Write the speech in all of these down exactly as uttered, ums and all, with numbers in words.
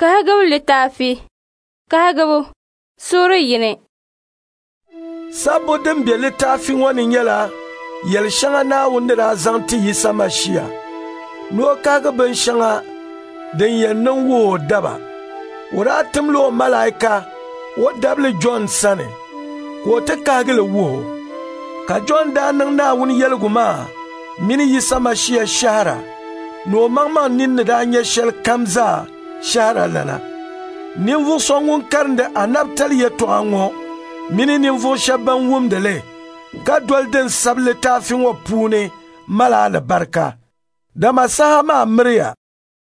Kahagabu littafi, kahagabu, Sura yini. Sabo din be littafin wani yala, yal shanga na wanda da zanti yi sama shiya. No kagabin shanga, din yannan wo daba. Wura timlo malaika, wo dabli John sane, ko ta kagila wo. Ka John da nan na wani yal guma, mini yi sama shiya shahara. No mangman nin da anya shel kamza shahara lana. Ninvu songun karnde anabtal yeto ango mini ninvu shaban wumdele ka dolden sable tafin wa pune mala ala barka da masaha ma mriya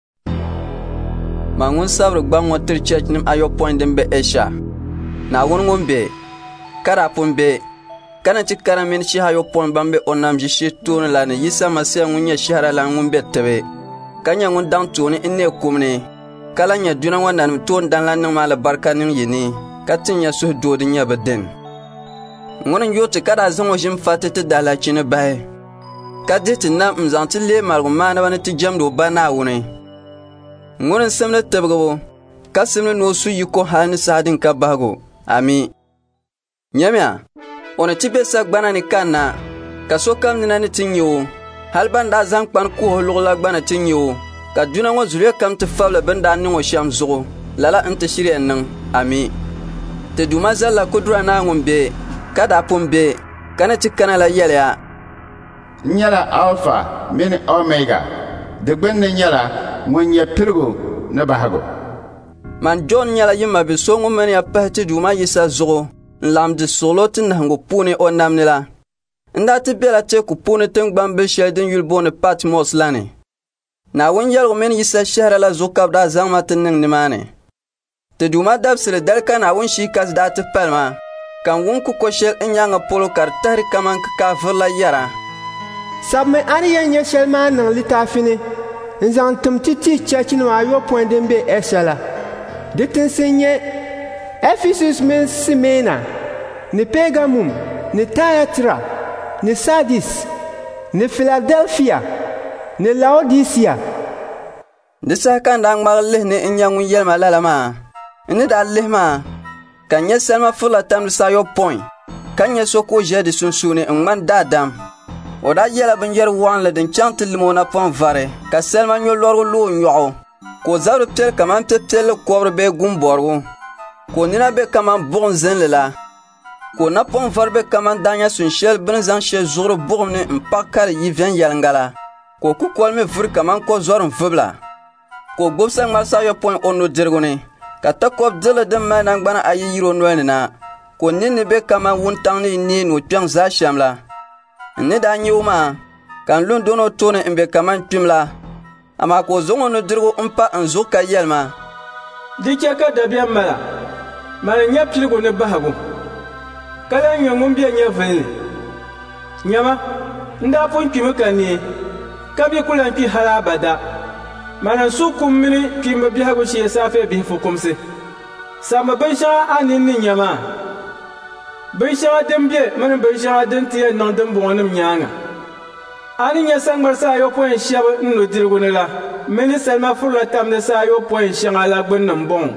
mangun sabre gbango tir church nim ayo point dembe esha na wongon be kara pombe kana cikara min shi hayo point bambe onam ji shi tun la ne yisa masya ngunya shahara la ngumbe tebe kanya ngun dang tuni inne kumne kala nya duna wannan ton dan lan nan mala barka nin yini katin ya su do din ya baden ngonin yoti kada zan wajin fatata dala kine bai kaditi na mzanti le maruma na wani ti jamdo bana wuni ngonin samna tabgo kasimna no su yiko hani sadin ka bago ami nyamya ona tibe sagbana ni kana kaso kam ni nani tinyo halban da zan kpan ko holugla gbana tinyo ka duna ngo zuriya kam te fabla benda ni ngo sham zugo lala ante shiri ennan ami te duma zalla kudura na ngombe kada pombe kana tikana la yelya nyala alpha min omega de gbenne nyala ngonya pirgo na bahago man John nyala yima be so ngom ya pahti duma yisa zugo lam de solotin na ngo pune onamnila ndati bela te ku pune tengbambe shedin yulbone Patmos lane na won yalgo men yisa shahra la zukab da zamatin ning nimane te duma dabsile dalka na won shi kas da te palma kan won ku koshel nyanga polo kar tari kaman ka fala yara sabme ani yanya shelma nan litafine nzan tumtiti chachino ayo point dembe esala de tensenye Ephesus men Smyrna ni Pergamum ni Thyatira ni Sardis ni Philadelphia ni Laodicea disa kan dang magle ne nyangu yelma lalama ni dalema kanya selma fula tam sa yo point kanya soko je de sunsune ngman dadam oda yela bin yer wan le den chant limona pon vare ka selma nyo lorgo lu nyo ko zaru tel kaman tel ko be gumborgo ko nina be kaman bon zenlela ko na pon varbe kaman danya sunshel bin zan she zoro borne mpakar yiven yalngala ko ku kolme vur kaman ko zorn vubla ko gobsan marsa yo point ono dirgone ka takob dele dem manan gbana ayi yiro noenina ko nini be kaman wuntang ni ni no pyang za shamla ne da nyuma kan lun dono tone embe kaman pimla ama ko zongo no dirgo umpa anzo ka yelma dike ka da biyan mala mala nya pilgo ne bahago kala nya ngumbi nya vele nyama nda pon pime kanie kabi kulan pi hala bada mana su kummini pimba bi hago shi safe bi fukumse sama baisha anin nin yama baisha dembe man baisha dantiya nan dan bonim nyanga anin ya san marsa yo point shab no dirgonela meni salma furla tamne sa yo point shangala gbennan bon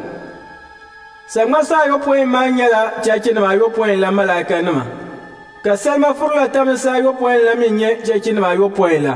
sama sa yo point manyala chakina ma yo point la malaka nama ka salma furla tamne sa yo point la minye chakina ma yo point la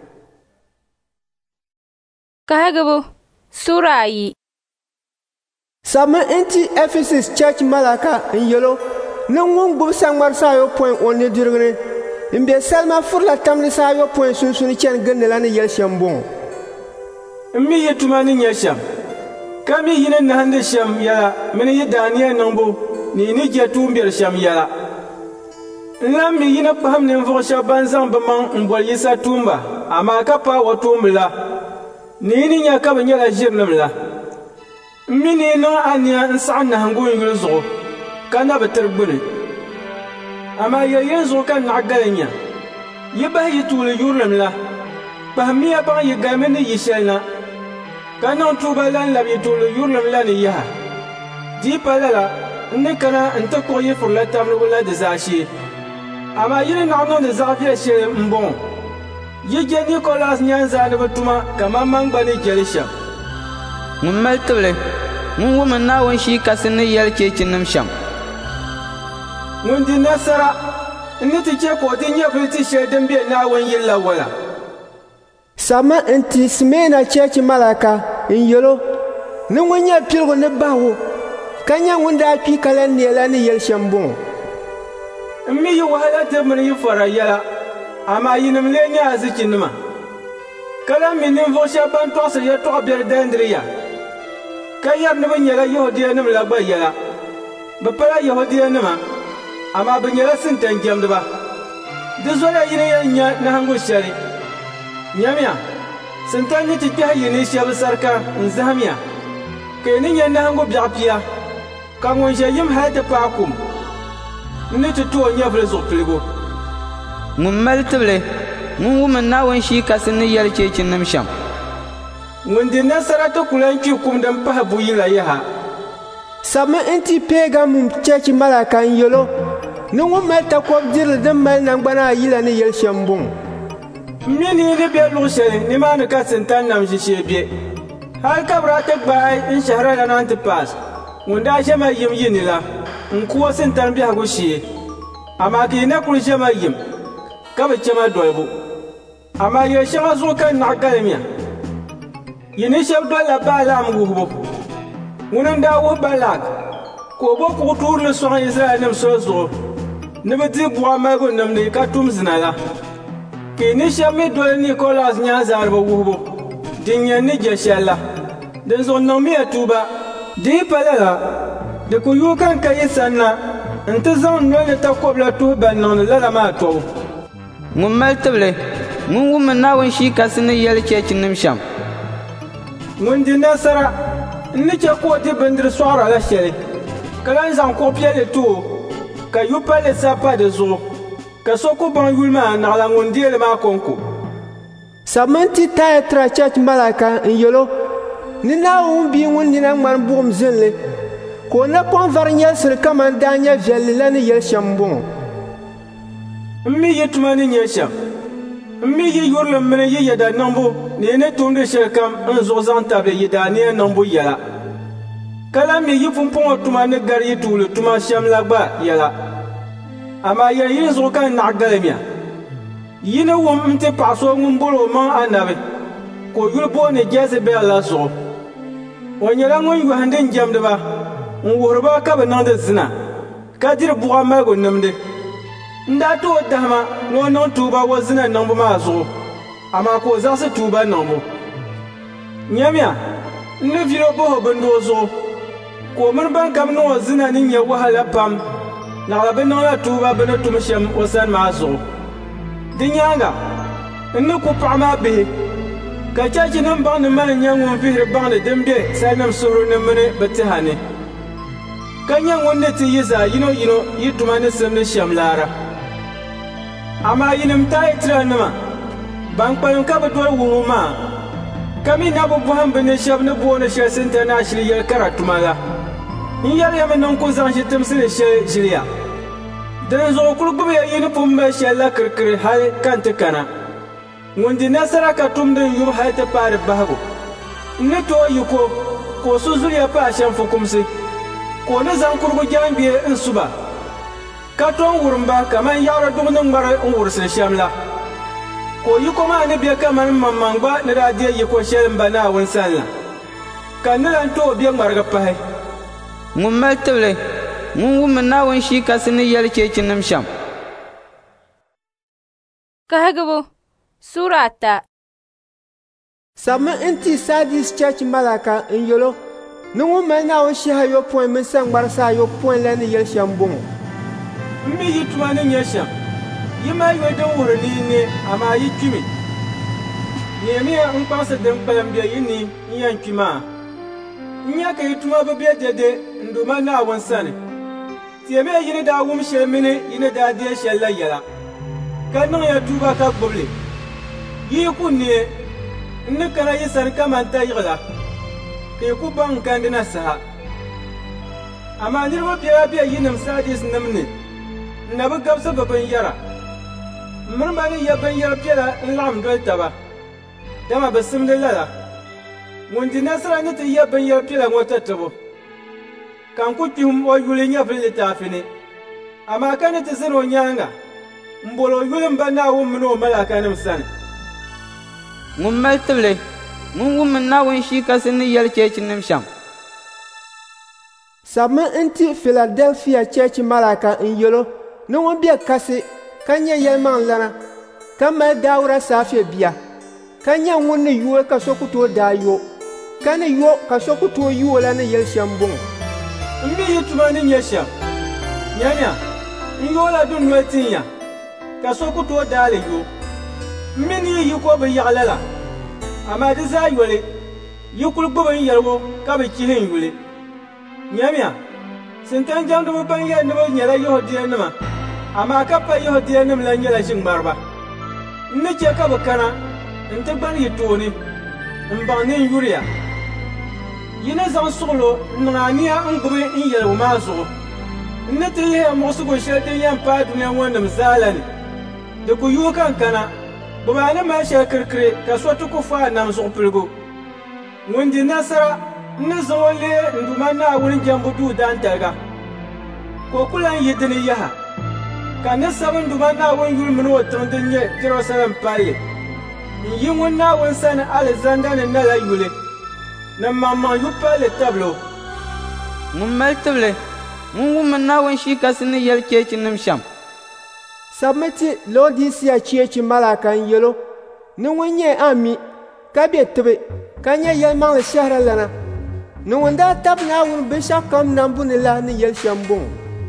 Kahagabu, Sura yi. Sama inti Ephesus church malaka in yellow, no one go sangmar sayo point on the dirgene. In be salma furla tamli sayo point soon soon chen gandelani yel shambon. Mi yetumani nyasham. Kami yine nahande sham yala, meni yedania nambo, ni ni jatumbi sham yala. Lami yine paham nemvo shabanzan bamang mbol yisa tumba, ama kapa watumbla. Nini nya ka banya la jirnam la mini no anya nsan na hango yingul zo kana beter gbune ama ya yezo kan nagalanya yeba yitul yurnam la bahmiya ba yigamene yishalna kana tuba lan la yitul yurnam la ni ya di palala ne kana anta ko yefur la tamlu la de zashi ama yini na no de zafiya she mbon Yije Nicolas Nyanza ne batuma kama mangba ne jelisha. Mummal tole ŋun wumi Naawuni shii kasi ni yɛli cheechinim shɛm. Ŋun di nasara n ni ti chɛ ka o ti nyɛvili ti shɛli din be Naawuni yili la wala. Sabimi n ti Simena chɛɛchi malaka n yɛlo ni ŋun nyɛ piligu ni bahu ka nyɛ ŋun daa kpi ka la neela ni yɛli shɛm bɔŋɔ. N mi yi wahala ti mini yi fara yɛla, amaa yinim lee nyɛ azichinima. Ka lan mi ninvuɣu shɛba ban tɔɣisiri yɛltɔɣa biɛli dalindiriya, ka yɛri ni bɛ nyɛla Yahudiyanima la gba yɛla. Bɛ pala Yahudiyanima, amaa bɛ nyɛla sintan jɛmdiba. Di zola yini yɛn nya nahingu shɛli. Nyamya, sintan ni ti kpɛhi yini shɛba sarika n zahimya, ka yi ni nya nahingu biɛɣu pia, ka ŋun ʒe yim hali ti paai kum, n ni ti tu o nyɛvili zuɣupiligu. Ŋun mali tibili, ŋun wumi Naawuni shii kasi ni yɛli cheechinim shɛm. Ŋun di nasara ti ku lan kpi kum din pahi buyi la yaha. Sabimi n ti Pegamum chɛɛchi malaka n yɛlo ni ŋun mali takɔb dirili din mali nangbana ayi la ni yɛli shɛm bɔŋɔ. M mi ni ni be luɣu shɛli nimaani ka sintan nam ʒishee be. Hali ka bɛ daa ti gbaai n shahara la Antipas, ŋun daa ʒɛma yim yini la, n kuwa sintan biɛhigu shee. Amaa ka yi na kuli ʒɛma yim, ka bi chɛma dolibu. Amaa yɛli shɛŋa zuɣu ka naɣi galimya. Yi ni shɛba dolila Balaam wuhibu. Ŋuni n daa wuhi Balak ka o bo kuɣu tuurili sɔŋ Izraɛlnima soli zuɣu ni bɛ di buɣa maligu nimdi ka tum zina la. Ka yi ni shɛba mi doli Nikolas nyaanzaaliba wuhibu din yɛn ni je shɛli la. Din zuɣu niŋ miya tuuba. Di yi pala la, di ku yooi kan ka yi sanna n ti zaŋ noli takɔbila tuhi ban niŋdi lala maa tɔbu. Ŋun mali tibili, ŋun wumi Naawuni shii kasi ni yɛli cheechinim shɛm. Ŋun di nasara n ni chɛ ka o di bindiri sɔɣira la shɛli, ka lan zaŋ kuɣu piɛlli ti o, ka yu palli sabi pa di zuɣu, ka so ku baŋ yuli maa naɣila ŋun deeli maa konko. Sabimi n ti Tayatira chɛɛchi malaka n yɛlo ni Naawuni bia ŋun nina ŋmani buɣum zinli, ka o napɔŋ vari nyɛlisiri kaman daa nyɛ viɛlli la ni yɛli shɛm bɔŋɔ. M mi yi tuma ni nyɛ shɛm. M mi yi yurilim mini yi yɛda niŋbu ni yi ni tumdi shɛli kam n zuɣu zaŋ tabili yi daaniya niŋbu yɛla. Ka lan mi yi pumpɔŋɔ tuma ni gari yi tuuli tuma shɛm la gba yɛla. Amaa yɛli yini zuɣu ka n naɣi galimya. Yi ni wum n ti paɣa so ŋun boli o maŋ anabi, ka o yuli booni Jezebel la zuɣu. O nyɛla ŋun yɔhindi n jɛmdiba, n wuhiriba ka bɛ niŋdi zina, ka diri buɣa maligu nimdi. N daa ti o dahima ni o niŋ tuuba o zina niŋbu maa zuɣu, amaa ka o zaɣisi tuuba niŋbu. Nyamya, n ni vili o bahi o bindoo zuɣu, ka o mini ban kam niŋ o zina ni nyɛ wahala pam, naɣila bɛ niŋla tuuba bɛ ni tum shɛm o sani maa zuɣu. Di nyaaŋa, n ni ku paɣa maa bihi, ka chɛɛchi nim baŋ ni mali nyɛ ŋun vihiri baŋdi din be salinima suhuri ni mini bɛ tiha ni, ka nyɛ ŋun ni ti yi zaa yino yino yi tuma ni simdi shɛm laara. Amaa yinim Tayatira nima ban kpalim ka bɛ doli wuhibu maa, ka mi na bɛ bɔhim bɛ ni shɛba ni booni shɛli sinta naashili yɛli kara tuma la. N yɛliyami niŋ ku zaŋ shitimsi ni shɛli ʒiliya. Din zuɣu kuli gbubiya yini pun mali shɛli la kirikiri hali kan ti kana. Ŋun di nasara ka tum din yubi hali ti paari bahigu. N ni tooi yi ko, ka o su zuliya pa shɛm fukumsi, ka o ni zaŋ kurigu jaangbee n suba, ka tom wurim ba kaman yaɣiri duɣu ni ŋmari n wurisiri shɛm la. Ka o yiko maa ni be kaman mamman gba ni daa deei yiko shɛli n ba Naawuni sani la, ka ni lan tooi be ŋmarigi pahi. Ŋun mali tibili, ŋun wumi Naawuni shii kasi ni yɛli cheechinim shɛm. Kahigibu Sura ata. Sabimi n ti Sardis chɛɛchi malaka n yɛlo ni ŋun mali Naawuni shɛhi ayɔpɔin mini saŋmarisi ayɔpɔin la ni yɛli shɛm bɔŋɔ. M mi yi tuma ni nyɛ shɛm. Yi maa yɔ din wuhiri ni ne, amaa yi kpimi. Neemiya n kpaŋsi din kpalim be yi ni n yɛn kpi maa. N nya ka yi tuma bi be dɛde n duma Naawuni sani. Teemiya yi ni daa wum shɛli mini yi ni daa deei shɛli la yɛla, ka niŋ ya tuuba ka gbibili. Yi ku ne, n ni kana yi sani kaman ta yiɣila, ka yi ku baŋ n kandi na saha. Amaa niriba biɛla be yinim Sardis nim ni n na bi gabisi bi binyɛra. M mini ba ni yɛ binyɛri piɛla n laɣim doli taba, dama bi simdi lala. Ŋun di nasara ni ti yɛ binyɛri piɛla ŋɔ titibu, kan ku kpihim o yuli nyɛvili littaafi ni. Amaa ka ni ti zani o nyaanga n-boli o yuli m-ba Naawuni mini o malaakanima sani. Ŋun mali tibili, ŋun wumi Naawuni shii kasi ni yɛli cheechinim shɛm. Sabimi n-ti Philadelphia cheechi malaka n-yɛlo ni ŋun be kasi ka nyɛ yɛlimaŋ lana ka mali daawura saafiya bia ka nyɛ ŋun ni yuo ka so ku tooi daa yo ka ni yo ka so ku tooi yuo la ni yɛli shɛm bɔŋɔ. M mi yi tuma ni nyɛ shɛm. Nyamya, n yoo la dundoli tinya ka so ku tooi daa li yo. M mi ni yi ko bi yaɣila la. Amaa di zaa yoli yi kuli gbubi n yɛligu ka bi chihi n yuli. Nyamya, sintan jamdiba ban yɛli ni bi nyɛla Yahudiyanima, amaa ka pa Yahudiyanima la nyɛla ʒiŋmariba. N ni chɛ ka bi kana n ti gbani yi tooni n baŋ ni n yuriya. Yi ni zaŋ suɣulo n niŋ aniya n gbubi n yɛligu maa zuɣu. N ni ti yihiya muɣisigu shɛli din yɛn paai duniya ŋɔ nim zaa la ni. Di ku yuui kan kana, bi maa ni mali shɛli kirikiri ka so ti ku faa nam zuɣu piligu. Ŋun di nasara n ni zaŋ o lee n duma Naawuni jɛmbu duu daantaliga. Ka o ku lan yi dini yaha. Ka ni sabi n duma Naawuni yuli mini o tiŋ din nyɛ Jerusalem palli. N yi ŋun Naawuni sani Alizanda ni nala yuli. Ni maŋmaŋ yu palli tabilo. Ŋun mali tibili, ŋun wumi Naawuni shii kasi ni yɛli cheechinim shɛm. Sabimi ti Laodicea cheechi malaka n-yɛlo ni ŋun nyɛ Ami ka be tibi ka nyɛ yɛlimaŋli shɛhira lana ni ŋun daa tabi Naawuni binshɛɣu kam nambu ni la ni yɛli shɛm bɔŋɔ.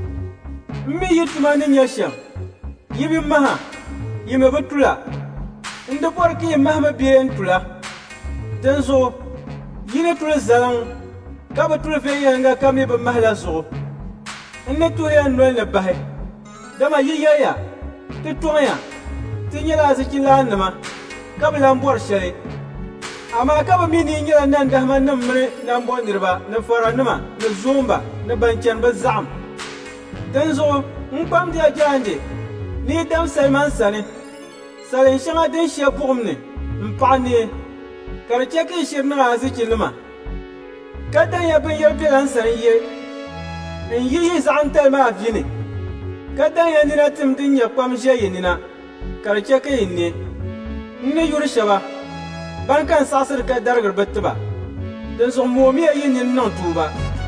M mi yi tuma ni nyɛ shɛm. Yi bi maha, yi mi bi tula. N di bɔri ka yi mahimi bee n tula. Din zuɣu, yi ni tuli zaliŋ ka bi tuli viɛnyɛliŋga ka mi bi mahi la zuɣu. N ni tuhiya noli ni bahi. Dama yi yɛliya, ti tɔŋya, ti nyɛla azichilaannima ka bi lan bɔri shɛli. Amaa ka bi mi ni nyɛla nandahima mini nambɔ niriba ni faranima ni zoomba ni ban chani bi zaɣim. Din zuɣu n kpamdi ya jaandi ni yi dam saliman sani. Salin shɛŋa din shɛ buɣum ni n paɣa nee ka di chɛ ka yi shiri niŋ azichinima. Ka danya binyɛri biɛla n sani ye n yi yi zaɣintali maa vini. Ka danya nina tim din nyɛ kpam ʒɛ yi nina ka di chɛ ka yi ne. N ni yuri shɛba ban kan saɣasiri ka darigiri bi tiba. Din zuɣu moomiya yi nini niŋ tuuba.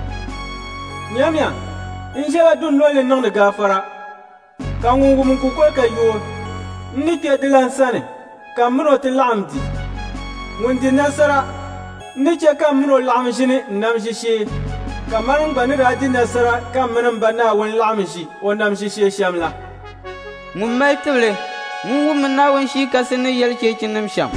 Nyamya, n ʒɛla dundoli ni niŋdi gaafara ka ŋun wum n kukoli ka yoo n ni kpɛ di lan sani ka m mini o ti laɣim di. Ŋun di nasara n ni chɛ ka m mini o laɣim ʒini n nam ʒishee ka marim gba ni daa di nasara ka m mini m ba Naawuni laɣim ʒi o nam ʒishee shɛm la. Ŋun mali tibili, ŋun wumi Naawuni shii kasi ni yɛli cheechinim shɛm.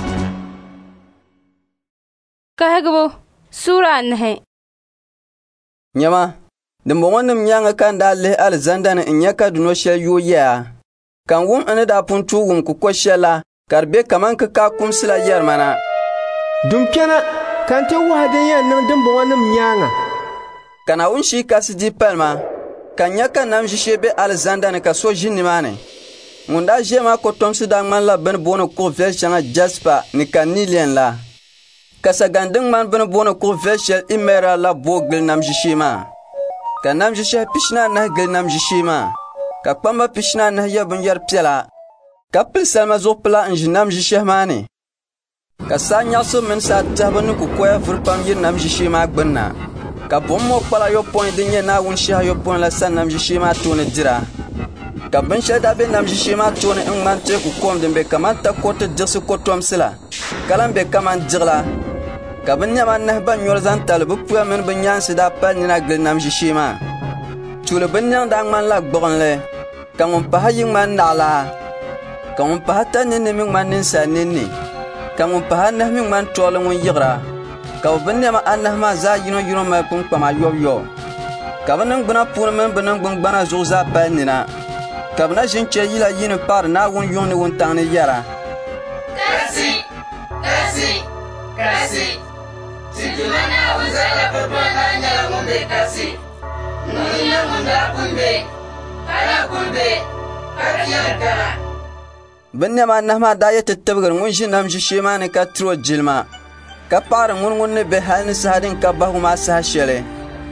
Kahigibu Sura anahi. Nyama, dimbɔŋɔ nim nyaaŋa ka n daa lihi Alizanda ni n nya ka duno shɛli yooi yɛya. Kan wum n ni daa pun tuu wum kukɔ shɛli la ka di be kaman kikaa kumsi la yɛrima na. Dumpiɛna kan ti wahi din yɛn niŋ dimbɔŋɔ nim nyaaŋa. Ka Naawuni shii kasi di palima ka n nya ka nam ʒishee be Alizanda ni ka so ʒi nimaani. Ŋun daa ʒiya maa kotomsi daa ŋmanila bini booni kuɣu viɛli shɛŋa jaspa ni kanilian la. Ka sagan din ŋmani bini booni kuɣu viɛli shɛli imɛra la booi gili nam ʒishee maa. Ka nam ʒishɛhi pishina anahi gili nam ʒishee maa. Ka kpamba pishina anahi yɛ binyɛri piɛla. Ka pili salima zuɣupila n ʒi nam ʒishɛhi maa ni. Ka saa nyaɣisi mini saa tahibu ni kukɔya vuri pam yiri nam ʒishee maa gbunna. Ka buɣum ŋɔ kpala ayɔpɔin din nyɛ Naawuni shɛhi ayɔpɔin la sa nam ʒishee maa tooni dira. Ka binshɛli daa be nam ʒishee maa tooni n ŋmani teeku kom din be kaman takɔriti diɣisi kotomsi la. Ka lan be kaman diɣila. Ka bin niɛma anahi ban nyɔri zaŋ tali bi puya mini bi nyaansi daa pali nina gili nam ʒishee maa. Tuuli bin niɛŋ daa ŋmanila gbuɣinli. Ka ŋun pahi yi ŋmani naɣila. Ka ŋun pahi ta ninni mi ŋmani ninsali ninni. Ka ŋun pahi anahi mi ŋmani tuɣili ŋun yiɣira. Ka bi bin niɛma anahi maa zaa yino yino mali kpinkpama yɔbuyɔb. Ka bi ningbuna puuni mini bi ningbungbana zuɣu zaa pali nina. Ka bi na ʒin chɛ yila yini paɣiri Naawuni yuŋ ni wuntaŋ ni yɛra. Kasi, kasi, kasi. Tiduma Naawuni zala bi bɔn daa nyɛla ŋun be kasi. Ŋun nyɛ ŋun daa kun be, ka daa kun be, ka kpiɛri gala. Bin niɛma anahi maa daa yɛ ti tibigiri ŋun ʒi nam ʒishee maa ni ka tiri o jilima. Ka paɣiri ŋun ŋun ni be hali ni saha din ka bahigu maa saha shɛli.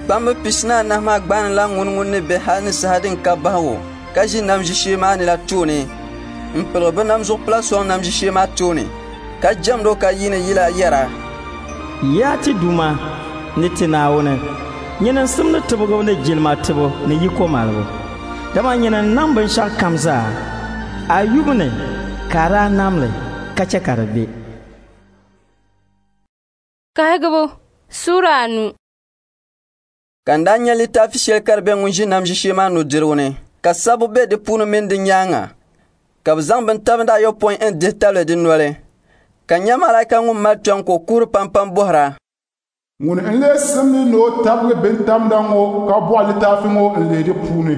kpamb pisna nahma gban la ngun ngun ne be hani sahadin ka bawo kaji nam jishema ni la tuni mpelbe nam zo plaso nam jishema tuni ka jamdo ka yine yila yara yati duma ni tinawone nyina simne tibgo ne jilma tibo ne yiko malbo dama nyina namban sha kamza ayubne kara namle kacha karabe kahegbo suranu kanda nya litafi shel karbe ngunji nam jishema no dirone ka sabu be de punu men de nyanga ka bazang ben tabda yo point un de table de nole ka nya malaika ngum matwan ko kur pam pam bohra ngun enle samni no tabwe ben tamda ngo ka bo litafi ngo enle de punu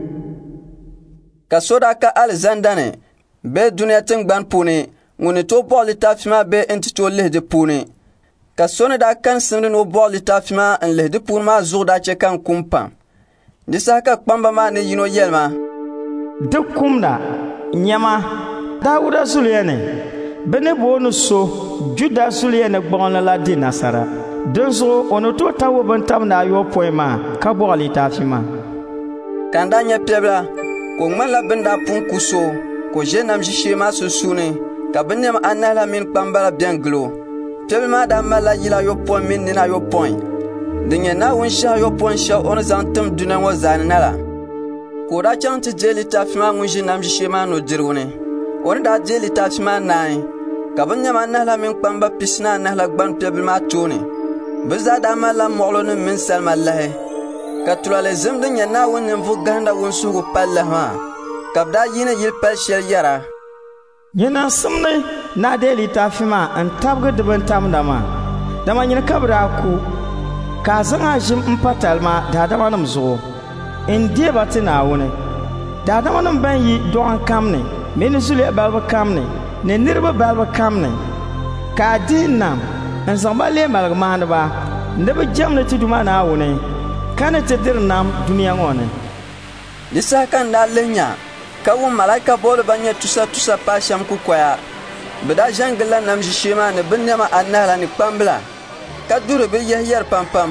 ka soda ka alexandane be dunya tengban puni ngun to bo litafi ma be entito le de puni ka sone da kan simri no bo litafi ma enle de punu ma zuda che kan kumpa disa ka kpamba ma ne yino yelma de kumda nyama Dawuda suliyane bene bonu so Juda suliyane gbon la di nasara donso ono to tawo bantam na yo poema ka bo litafi ma kanda nya pebla ko ngala benda pun kuso ko jenam jishema susune ka benem anala min kpambala bien glo tellement da mala yila yo point min na yo point dinye na won sha yo point sha on zantum dunan wa zanala ko da chan ti jeli tafima ngunji nam jishema no dirune on da jeli tafima nai ka benem anala min kpamba pisna na la gban pebla ma tuni biza da mala molonu min salma lahe ka tulale zimdin ya na won nem fu ganda won sugo palla ha kabda yina yil pal shel yara yana sumne na de litafima an tabga duban tamdama dama yin kabra ku ka zanga jimmpatalma da dama nam zo in die batina wone da dama nam ban yi don kamne men zule balba kamne ne nirba balba kamne ka dinam an zambale malgma ba ndaba jamna tiduma na wone kana tedir nam duniya ngone lisa kan da lenya ka won malaika bolo banya tusa tusa pa sham ku kwaya bida jangla nam jishema ne binyama annala ni pambla ka duro be yahyar pam pam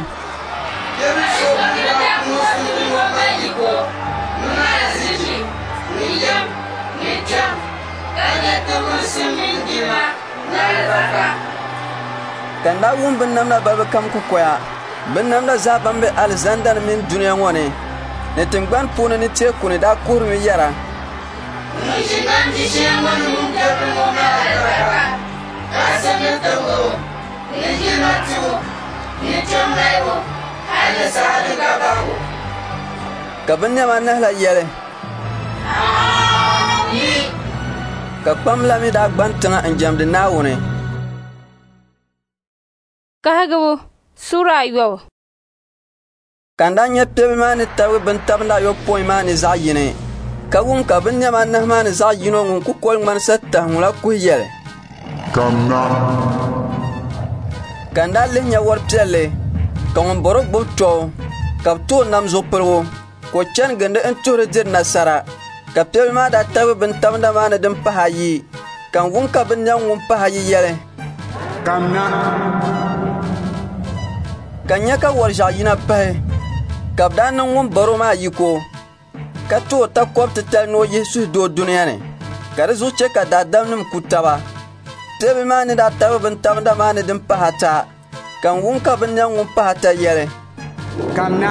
kanda won binnam na baba kam ku kwaya binnam na zabambe alexander min duniya ngone ne tingban puna ni te kuni da kurmi yara Nishinam jishema nunga kumoma alwaka Asame tongo Nijima tu Nichomaiwo Hale sahadu kabawo kabanya manahla yele ka pamla mi da gbantanga anjam de nawone kahegbo sura yo kanda nya pebe mani tawe ben tabna yo poy mani za yine ka won ka ben nya man mani za yino ngun ku kol man satta ngula ku yele kamna kanda le nya war tele ka won borok bo to ka to nam zo perwo ko chen gande en tore dir nasara ka pebe ma da tawe ben tabna mani dem pahayi kan won ka ben nya ngun pahayi yele kamna kanya ka war ja yina pahe kabda nan won baro ma yiko ka to ta kopta tel no yesu do duniya ne kare zuce ka da damnim kutaba tebe ma ne da tabe ban tabda ma ne din pahata kan won ka ban yan won pahata yele kamna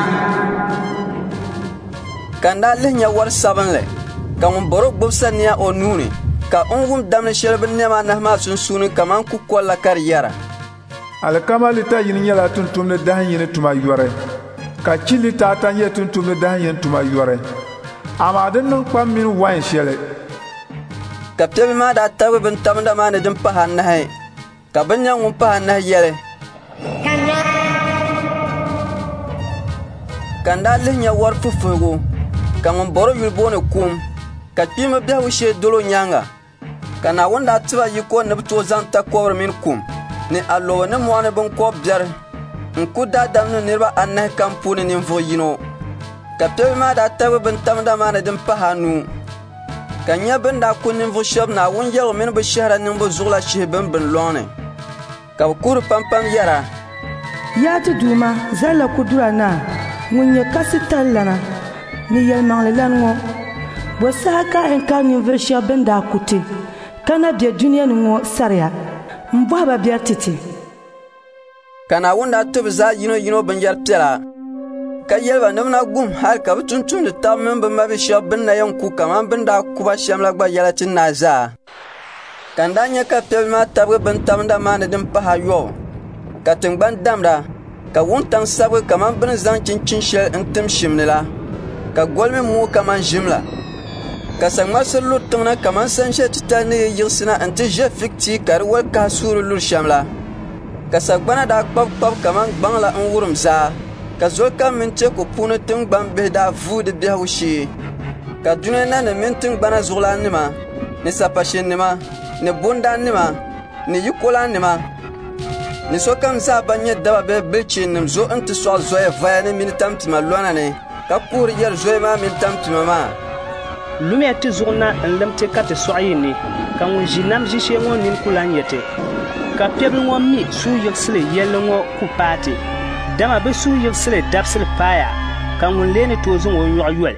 kanda lenya war sabanle kan won baro gbsaniya onuni ka on won damne shelbin ne ma na ma sun sunu kaman ku kolla kar yara alkama lita yin nyala tuntum ne dahan yin tuma yore ka chili tata ye tuntum ne dahan yin tuma yore amaden non kwam min wain shele ka tebe ma da tawe ben tamda ma ne din pahan na hay ka banya ngum pahan na yele kanda lenya war fufugo ka ngum boro yulbone kum ka pima biya wishe dolo nyanga kana wonda tiba yiko ne bto zanta kowr min kum ni allo ne mo ne bon ko biar nku da dam ne nirba anna kampuni ni fo yino ka tebe ma da tawe ben tamda ma ne din pahanu kanya ben da kunin fo shab na won yel men be shahra nin bo zugla shi ben ben lone ka kur pam pam yara ya tu duma zalla kudura na ŋun nyɛ kasi tali lana ni yɛlimaŋli lani ŋɔ bɔ saha ka n ka ninvuɣu shɛba bin daa ku ti ka na be duniya ni ŋɔ sariya n bɔhi ba biɛri titi ka Naawuni daa tibi zaa yino yino binyɛri piɛla ka yɛliba ni bɛ na gum hali ka bɛ tumtumdi taba mini bɛ mabi shɛba bin na yɛn ku kaman bin daa kuba shɛm la gba yɛla ti naa zaa ka n daa nyɛ ka piɛbil maa tabigi bin tabinda maa ni din pahi ayɔbu ka tingbani damda ka wuntaŋ sabigi kaman bɛ ni zaŋ chinchin shɛli n tim shimni la ka golimi mooi kaman ʒim la ka saŋmarisi lu tiŋ na kaman sanʒɛ titali ni yi yiɣisina n ti ʒɛ fiktii ka di wali kahi suuri luri shɛm la ka sagbana daa kpabi kpabi kaman gbaŋ la n wurim zaa ka zoli-kam mini teeku puuni tingbani bihi daa vuu di biɛhigu shee ka duniyanima mini tingbana zuɣulanima ni sapashinima ni bundanima ni yikolanima ni sokam zaa ban nyɛ daba bee bilicheennim zo n ti sɔɣi zoya vaya ni mini tampima lɔna ni ka puhiri yɛli zoya maa mini tampima maa lumiya ti zuɣu na n limti ka ti sɔɣi yi ni ka ŋun ʒi nam ʒishee ŋɔ nini ku lan yɛti ka piɛbili ŋɔ mi suu yiɣisili yɛlli ŋɔ ku paati dama bɛ suu yiɣisili dabisili paaya ka ŋun leeni tooi zaŋ o nyɔɣu yɔli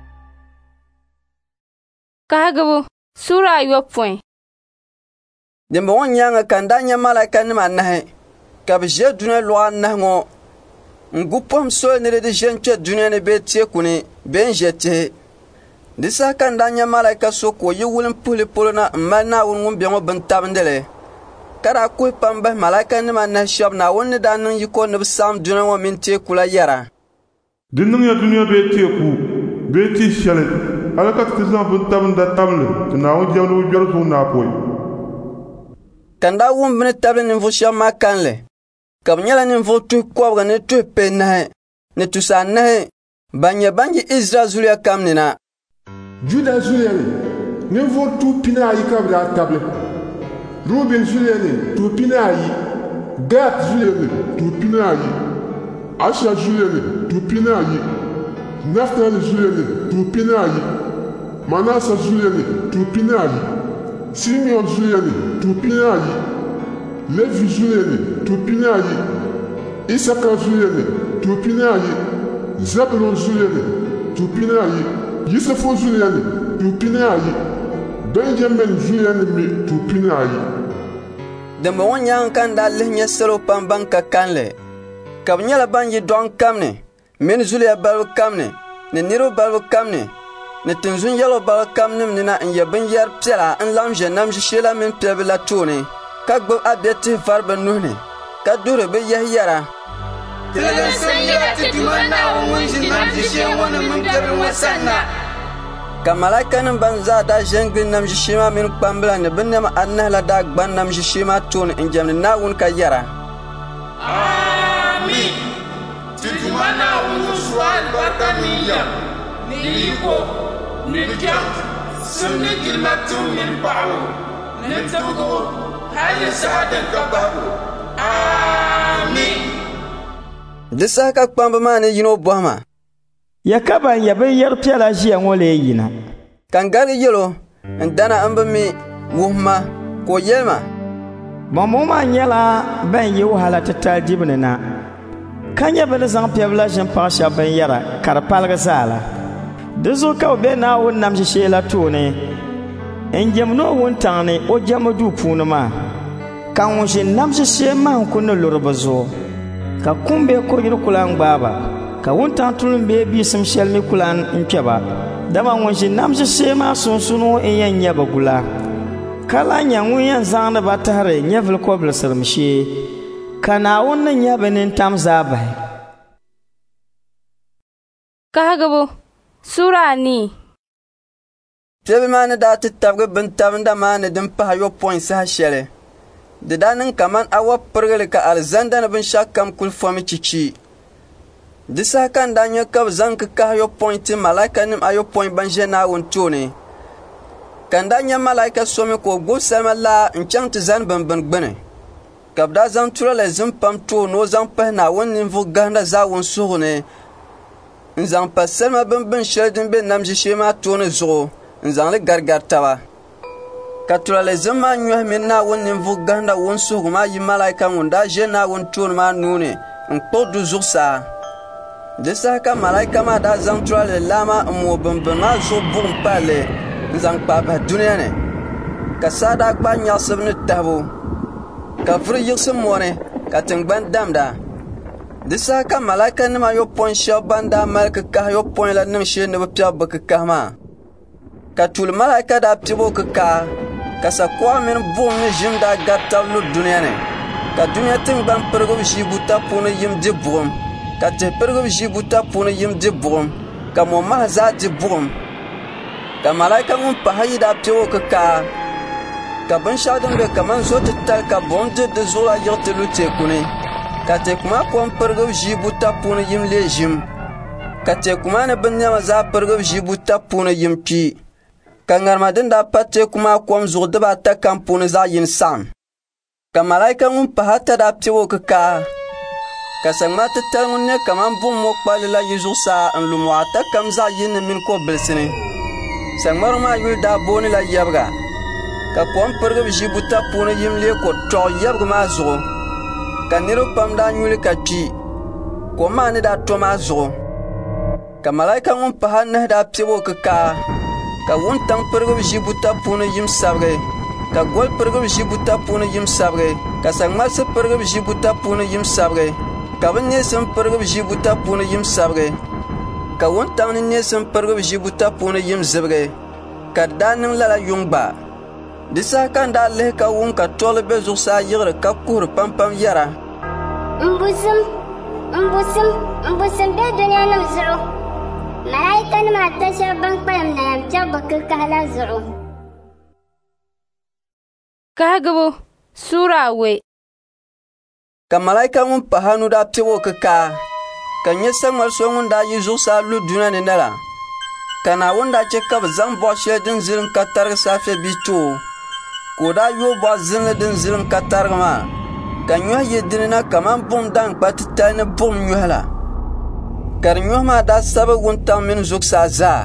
Kahigibu Sura ayɔpɔin Dimba ŋɔ nyaaŋa ka n daa nyɛ malaaikanima anahi ka bɛ ʒe duniya luɣa anahi ŋɔ n gu pɔhim soli ni di ʒe n-kpe duniya ni bee teeku ni bee n ʒe tihi di saha ka n daa nyɛ malaika so ka o yi wulim puhili polo na n mali Naawuni ŋun be ŋɔ bin tabindili ka daa kuhi pam bahi malaikanima anahi shɛba Naawuni ni daa niŋ yiko ni bɛ saɣim duniya ŋɔ mini teeku la yɛra di niŋya duniya bee teeku bee tia shɛli hali ka ti zaŋ bin tabinda tabili ti Naawuni jɛmdibu gbɛri zuɣu naapɔi ka n daa wum bɛ ni tabili ninvuɣu shɛba maa kanli ka bɛ nyɛla ninvuɣu tuhi kɔbiga ni tuhi pe nahi ni tusa anahi ban nyɛ ban yi Izraɛl zuliya kam ni na Juda zuliya ni ninvuɣu tuhi pinaayi ka bɛ daa tabili Ruben zuliya ni tuhi pinaayi Gad zuliya ni tuhi pinaayi Asha zuliya ni tuhi pinaayi Naftali zuliya ni tuhi pinaayi Manasa zuliya ni tuhi pinaayi Simeon zuliya ni tuhi pinaayi Levi zuliya ni tuhi pinaayi Isaka zuliya ni tuhi pinaayi Zabulon zuliya ni tuhi pinaayi Yisufo zuliya ni tuhi pinaayi Benjamin zuliya ni mi tuhi pinaayi Dimba ŋɔ nyaaŋa ka n daa lihi nyɛ salo pam ban ka kanli ka bɛ nyɛla ban yi dɔŋ kam ni mini zuliya balibu kam ni ni niriba balibu kam ni ni tinzun yɛlo balibu kam nim ni na n yɛ binyɛri piɛla n laɣim ʒe nam ʒishee la mini piɛbibi la tooni ka gbubi abɛ tihi vari bɛ nuhi ni ka duhiri bɛ yɛhi yɛra ka malaikanim ban zaa daa ʒe n-gili nam ʒishee maa mini kpambila ni bɛ nɛma anahi la daa gbani nam ʒishee maa tooni n jɛmdi Naawuni ka yɛra Amin. Ti tuma Naawuni su alibarika ni yam ni yiko ni jɛm sim ni gilima tiŋ mini paɣabu ni tibigu hali saha din ka bahigu Amin. Di saha ka kpamba maa ni yino bɔhima ya ka ban yɛ binyɛri piɛla ʒiya ŋɔ lee yina kan garigi yɛlo n dana n bi mi wuhima ka o yɛlima bɔnbɔŋɔ maa nyɛla ban yi wahala titali dibu ni na ka nyɛ bɛ ni zaŋ piɛbila ʒini paɣa shɛba binyɛra ka di paligi zaa la di zuɣu ka bɛ be Naawuni nam ʒishee la tooni n jɛmdi o wuntaŋ ni o jɛmdi duu puuni maa ka ŋun ʒi nam ʒishee maa n ku ni luri bɛ zuɣu ka kum bee ko'yiri ku lan gbaai ba ka wuntaŋ tulim bee biisim shɛli mi ku lan n kpɛ ba dama ŋun ʒi nam ʒishee maa sunsuuni n yɛn nyɛ bɛ gula ka lan nyɛ ŋun yɛn zaŋdi ba tahiri nyɛvili kɔbilisirim shee ka Naawuni ni nyɛ bɛ nintam zaa bahi Kahigibu Sura anii Piɛbi maa ni daa ti tabigi bin tabinda maa ni din pahi ayɔpɔin saha shɛli di daa niŋ kaman awa pirigili ka alizanda ni binshɛɣu kam kuli fɔmi chichi di saha ka n daa nyɛ ka bɛ zaŋ kikahi ayɔpɔin ti malaikanim ayɔpɔin ban ʒe Naawuni tooni ka n daa nyɛ malaika so mi ka o gbubi salima laa n chaŋ ti zani bimbini gbuni ka bɛ daa zaŋ turalɛzim pam tooi ni o zaŋ pahi Naawuni ninvuɣu gahinda zaa wunsuɣu ni n zaŋ pa salima bimbini shɛli din be nam ʒishee maa tooni zuɣu n zaŋli garigari taba ka turalɛzim maa nyɔhi mini Naawuni ninvuɣu gahinda wunsuɣu maa yi malaika ŋun daa ʒe Naawuni tooni maa nuuni n kpuɣi du zuɣusaa Di saha ka malaika maa daa zaŋ turali laama n mo bimbini maa zuɣu buɣum palli n zaŋ kpaai bahi duniya ni ka saa daa gbaai nyaɣisibu ni tahibu ka vuri yiɣisi mɔni ka tingbani damda. Di saha ka malaika nima ayɔpɔin shɛba ban daa mali kikahi ayɔpɔin la niŋ shee ni bɛ piɛbi bɛ kikahi maa ka tuuli malaika daa piɛbi o kikahi ka sakuɣa mini buɣum ni ʒim daa gari taba lu duniya ni ka duniya tingbani pirigibu ʒii buta puuni yim di buɣum ka tihi pirigibu ʒii buta puuni yim di buɣum ka mɔmaha zaa di buɣum ka malaika ŋun pahi ayi daa piɛbi o kikahi ka binshɛɣu din be kaman zo titali ka buɣum diri di zuɣu la yiɣi ti lu teeku ni ka teeku maa kom pirigibu ʒii buta puuni yim lee ʒim ka teeku maa ni bin niɛma zaa pirigibu ʒii buta puuni yim kpi ka ŋarima din daa pa teeku maa kom zuɣu dibaata kam puuni zaɣ yini saɣam ka malaika ŋun pahi ata daa piɛbi o kikahi ka saŋma titali ŋun nyɛ kaman buɣum ŋɔ kpalli la yi zuɣusaa n lu mɔɣata kam zaɣ yini mini ko bilisi ni saŋmari maa yuli daa booni la yɛbiga ka kom pirigibu ʒii buta puuni yim lee ko tɔɣu yɛbiga maa zuɣu ka niriba pam daa nyuli ka kpi kom maa ni daa to maa zuɣu ka malaika ŋun pahi anahi daa piɛbi o kikahi ka wuntaŋ pirigibu ʒii buta puuni yim sabigi ka goli pirigibu ʒii buta puuni yim sabigi ka saŋmarisi pirigibu ʒii buta puuni yim sabigi ka bɛ neesim pirigibu ʒii buta puuni yim sabigi ka wuntaŋ ni neesim pirigibu ʒii buta puuni yim zibigi ka di daa niŋ lala yuŋgba. Di saha ka n daa lihi ka wum ka tɔɣili be zuɣusaa yiɣiri ka kuhiri pampam yɛra. Mbusim, mbusim, mbusim be duniyanim zuɣu. Malaika nima ata shɛba ban kpalim na yɛn piɛbi bɛ kikahi la zuɣu. Kahigibu Sura awe. Ka malaika ŋun pahi anu daa piɛbi o kikahi ka n nyɛ saŋmari so ŋun daa yi zuɣusaa lu duniya ni nala ka Naawuni daa che ka bɛ zaŋ bɔɣu shɛli din zilim ka tarigi saafia bii ti o ka o daa yooi bɔɣu zinli din zilim ka tarigi maa ka nyɔhi yi dini na kaman buɣum daangba titali ni buɣum nyɔhi la ka di nyɔhi maa daa sabigi wuntaŋ mini zuɣusaa zaa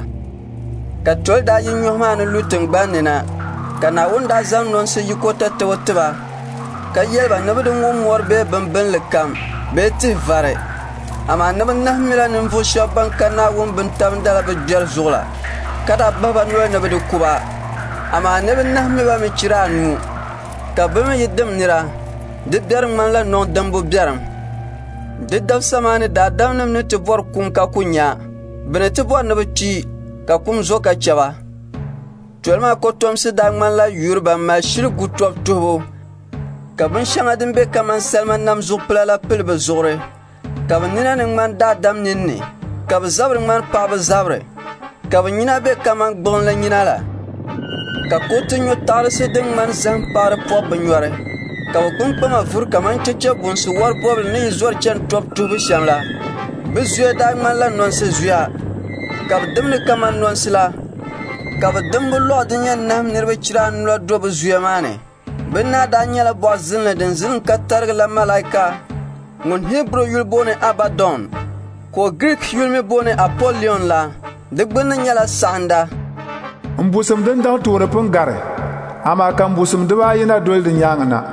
ka toli daa yi nyɔhi maa ni lu tingbani ni na ka Naawuni daa zaŋ nonsi yi ko tatibu tiba ka yɛliba ni bɛ di ŋɔ mɔri bee bimbinli kam bee tihi vari amaa ni bɛ nahimila ninvuɣu shɛba ban ka Naawuni bintabinda la bɛ gbɛri zuɣu la ka daa bahi ba noli ni bɛ di kuba amaa ni bɛ nahimiba mi chira anu ka bɛ mi yi dim nira di biɛri ŋmanila nɔŋ dimbu biɛrim di dabisama ni daadamnim ni ti bɔri kum ka ku nya bɛ ni ti bɔri ni bɛ kpi ka kum zo ka chɛba toli maa kotomsi daa ŋmanila yuri ban mali shirigu tɔbu tuhibu ka binshɛŋa din be kaman salima nam zuɣupila la pili bɛ zuɣuri ka bɛ nina ni ŋmani daadam ninni ka bɛ zabiri ŋmani paɣaba zabiri ka bɛ nyina be kaman gbuɣinli nyina la ka kootu nyɔ taɣirisi din ŋmani zahim paɣiri pɔbi bɛ nyɔri ka bɛ kpinkpama vuri kaman cheche bunsi wari bɔbili ni yi zɔri chani tɔbu tuhibu shɛm la bɛ zuya daa ŋmanila nɔnsi zuya ka bɛ dimdi kaman nɔnsi la ka bɛ dimbu lɔɣu din yɛn nahim niriba chira anu la do bɛ zuya maa ni bɛ naa daa nyɛla bɔɣu zinli din zilim ka tarigi la malaika ŋun Hebrew yuli booni Abaddon ko Greek yuli mi booni Apollyon la di gbunni nyɛla saɣinda. N busim din daŋ tooni pun gari amaa ka n busim dibaayi na doli di nyaaŋa na.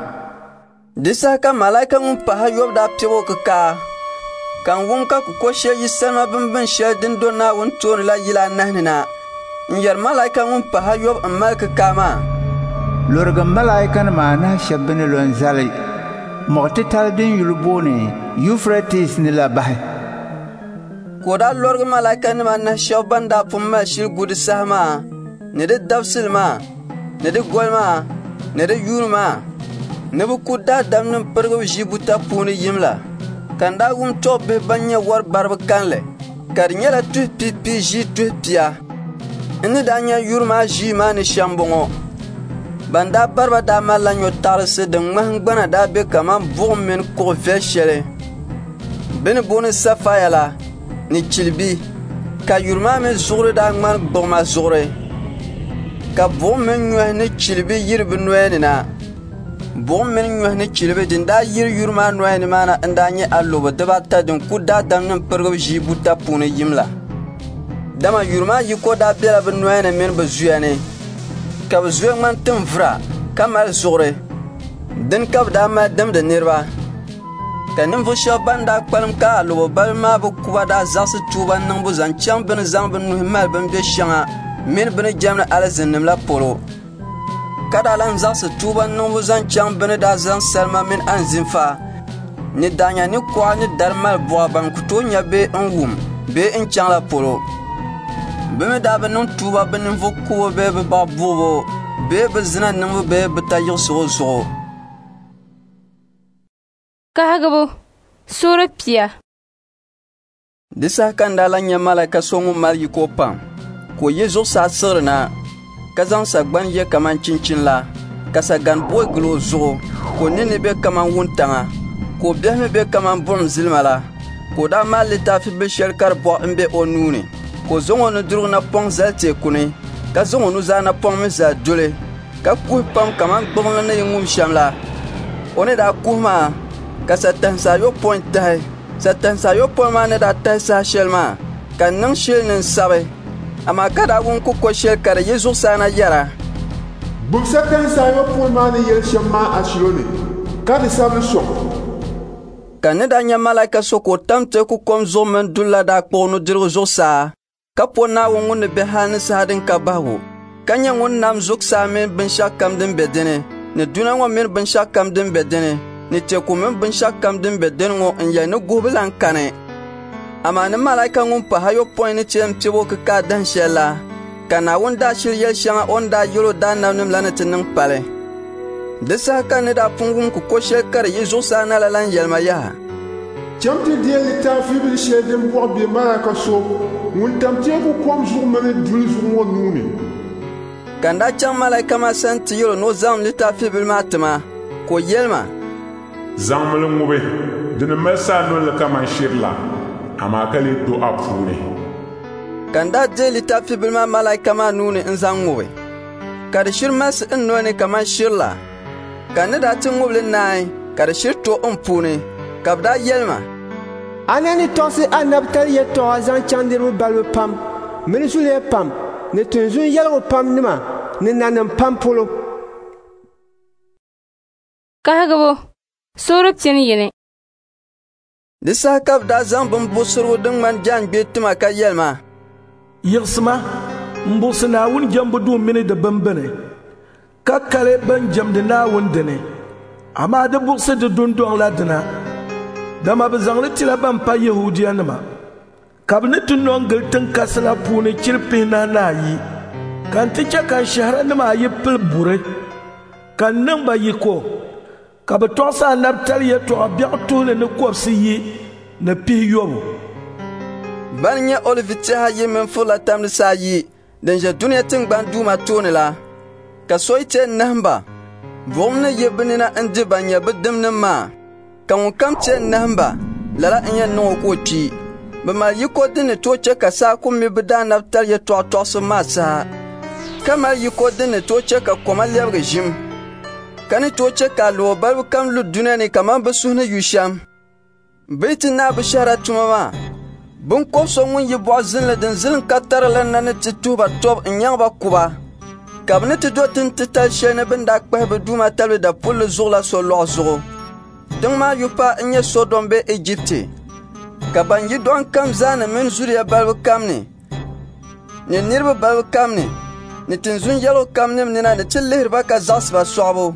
Di saha ka malaika ŋun pahi Ayɔbu daa piɛbi o kikahi ka n wum ka kukɔ shɛli yi salima bimbin shɛli din do Naawuni tooni la yila anahi ni na n yɛri malaika ŋun pahi Ayɔbu n mali kikahi maa. Lɔrigi malaika nima anahi shɛba bɛ ni lo n zali mɔɣu titali din yuli booni Euphrates ni la bahi. Ko daa lɔrigi malaika nima anahi shɛba ban daa pun mali shiligu di saha maa ni di dabisili maa ni di goli maa ni di yuuni maa ni bɛ ku daadam nim pirigibu ʒi buta puuni yim la ka n daa wum tɔɣu bihi ban nyɛ wari baribu kanli ka di nyɛla tuhi piipii ʒii tuhi pia n ni daa nyɛ yuri maa ʒii maa ni shɛm bɔŋɔ ban daa bariba daa malila nyɔ taɣirisi din ŋmahingbana daa be kaman buɣum mini kuɣu viɛli shɛli bɛ ni booni safaya la ni chilibi ka yuri maa mi zuɣuri daa ŋmani gbuɣuma zuɣuri ka buɣum mini nyɔhi ni chilibi yiri bɛ noya ni na buɣum mini nyɔhi ni chilibi din daa yiri yuri maa noya ni maa na n daa nyɛ alobo dibaata din ku daadam nim pirigibu ʒii buta puuni yim la dama yuri maa yiko daa bela bɛ noya ni mini bɛ zuya ni ka bɛ zuya ŋmani tim vura ka mali zuɣuri din ka bɛ daa mali dimdi niriba ka ninvuɣu shɛba ban daa kpalim ka alobo bali maa bɛ kuba daa zaɣisi tuuba niŋ bɛ zaŋ chaŋ bɛ ni zaŋ bɛ nuhi mali bɛn be shɛŋa mini bɛ ni jɛmni alizinim la polo ka daa lan zaɣisi tuuba niŋ bɛ zaŋ chaŋ bɛ ni daa zaŋ salima mini anzinfa ni daanya ni kɔɣa ni dari mali bɔɣa ban ku tooi nya bee n wum bee n chaŋ la polo bɛ mi daa bɛ niŋ tuuba bɛ ninvuɣu kubo bee bɛ baɣ' buɣubo bee bɛ zina niŋbu bee bɛ ta yiɣisigu zuɣu. Kahigibu Sura Pia. Di saha ka n daa lan nya malaka so ŋun mali yiko pam ka o ye zuɣusaa siɣiri na ka zaŋ sagbani ye kaman chinchin la ka sagani buɣi gili o zuɣu ka o nini be kaman wuntaŋa ka o biɛhi mi be kaman buɣum zilima la ka o daa mali litaafi bil shɛli ka di bɔɣi n be o nuuni ka o zaŋ o nudirigu napɔŋ zali teeku ni ka zaŋ o nuzaa napɔŋ mi zali duli ka kuhi pam kaman gbuɣinli ni yi ŋum shɛm la. O ni daa kuhi maa ka satahinsi ayɔpɔin tahi satahinsi ayɔpɔin maa ni daa tahi saha shɛli maa ka niŋ shili ni n-sabi amaa ka daa wum kukɔ shɛli ka di yi zuɣusaa na yɛra. Gbubi satahinsi ayɔpɔin maa ni yɛli shɛm maa ashilo ni ka di sabili sɔŋ. Ka ni daa nya malaika so ka o tam teeku kom zuɣu mini duli la daa kpuɣi nudirigu zuɣusaa ka po Naawuni ŋun ni be hali ni saha din ka bahigu ka nyɛ ŋun nam zuɣusaa mini binshɛɣu kam din be dini ni duna ŋɔ mini binshɛɣu kam din be dini ni teeku mini binshɛɣu kam din be dini ŋɔ n yɛli ni guhibu lan kani. Amaa ni malaika ŋun pa ayɔpɔin ni chɛli m-piɛbo kikaa dahin shɛli la ka Naawuni daa shiri yɛli shɛŋa o ni daa yɛli o daanamnim la ni ti niŋ pali. Di saha ka ni daa pun wum kukɔ shɛli ka di yi zuɣusaa na la lan yɛlima yaha. Chɛm ti deei litaafi bil shɛli din bɔɣi be malaika so ŋun tam teeku kom zuɣu mini duli zuɣu ŋɔ nuuni. Ka n daa chaŋ malaika maa sani ti yɛli o ni o zaŋ litaafi bil maa tima ka o yɛlima. Zaŋmi li ŋubi di ni mali saanoli kaman shiri la amaa ka lee do a puuni. Ka n daa deei litaafi bil maa malaika maa nuuni n zaŋ ŋubi ka di shiri malisi n noli ni kaman shiri la ka ni daa ti ŋubili naai ka di shiri to n puuni ka bɛ daa yɛlima. A ni tɔɣisi anabi tali yɛltɔɣa zaŋ chaŋ niriba balibu pam mini zuliya pam ni tunzun yɛligu pam nima ni nanim pam polo. Kahigibu Sura Pini Yini. Di saha ka bɛ daa zaŋ bin busurigu din ŋmani jaangbee tima ka yɛlima. Yiɣisima n buɣisi Naawuni jɛmbu duu mini di bimbini ka kali ban jɛmdi Naawuni dini amaa di buɣisi di dundɔŋ la dina dama bɛ zaŋli tila ban pa Yahudiyanima ka bɛ ni ti nɔŋ gili tiŋkasi la puuni chiri pihinahi ni ayi ka n ti chɛ ka shɛhira ayi pili buri ka n niŋ ba yiko ka bɛ tɔɣisi anabi tali yɛltɔɣa biɛɣu tuhili ni kɔbisi yi ni pihi yɔbu. Bani nyɛ olivi tihi ayi mini furila tamdisi ayi din ʒe duniya tiŋgbani duuma tooni la ka so yi tee nahim ba buɣum ni yi bɛ nina n di ban nyɛ bɛ dimnim maa ka ŋun kam tee nahim ba lala n yɛn niŋ o ka o kpi. Bɛ mali yiko din ni tooi chɛ ka saa ku mi bɛ daanabi tali yɛltɔɣa tɔɣisim maa saha ka mali yiko din ni tooi chɛ ka koma lɛbigi ʒim ka ni tooi chɛ ka alobo balibu kam lu duniya ni kaman bɛ suhu ni yu shɛm. Bɛ yi ti naai bɛ shɛhira tuma maa binkɔb so ŋun yi bɔɣu zinli din zilim ka tarila na ni ti tuhi ba tɔbu n nyɛŋ ba kuba ka bɛ ni ti do tin ti tali shɛli ni bɛn daa kpahi bɛ duuma talibi da pulli zuɣu la so lɔɣu zuɣu. Tiŋ maa yu pa n nyɛ Sodom be Ijipti ka ban yi dɔŋ kam zaa ni mini zuriya balibu kam ni ni niriba balibu kam ni ni tinzun yɛligu kam nim nina ni ti lihiri ba ka zaɣisi ba sɔɣibu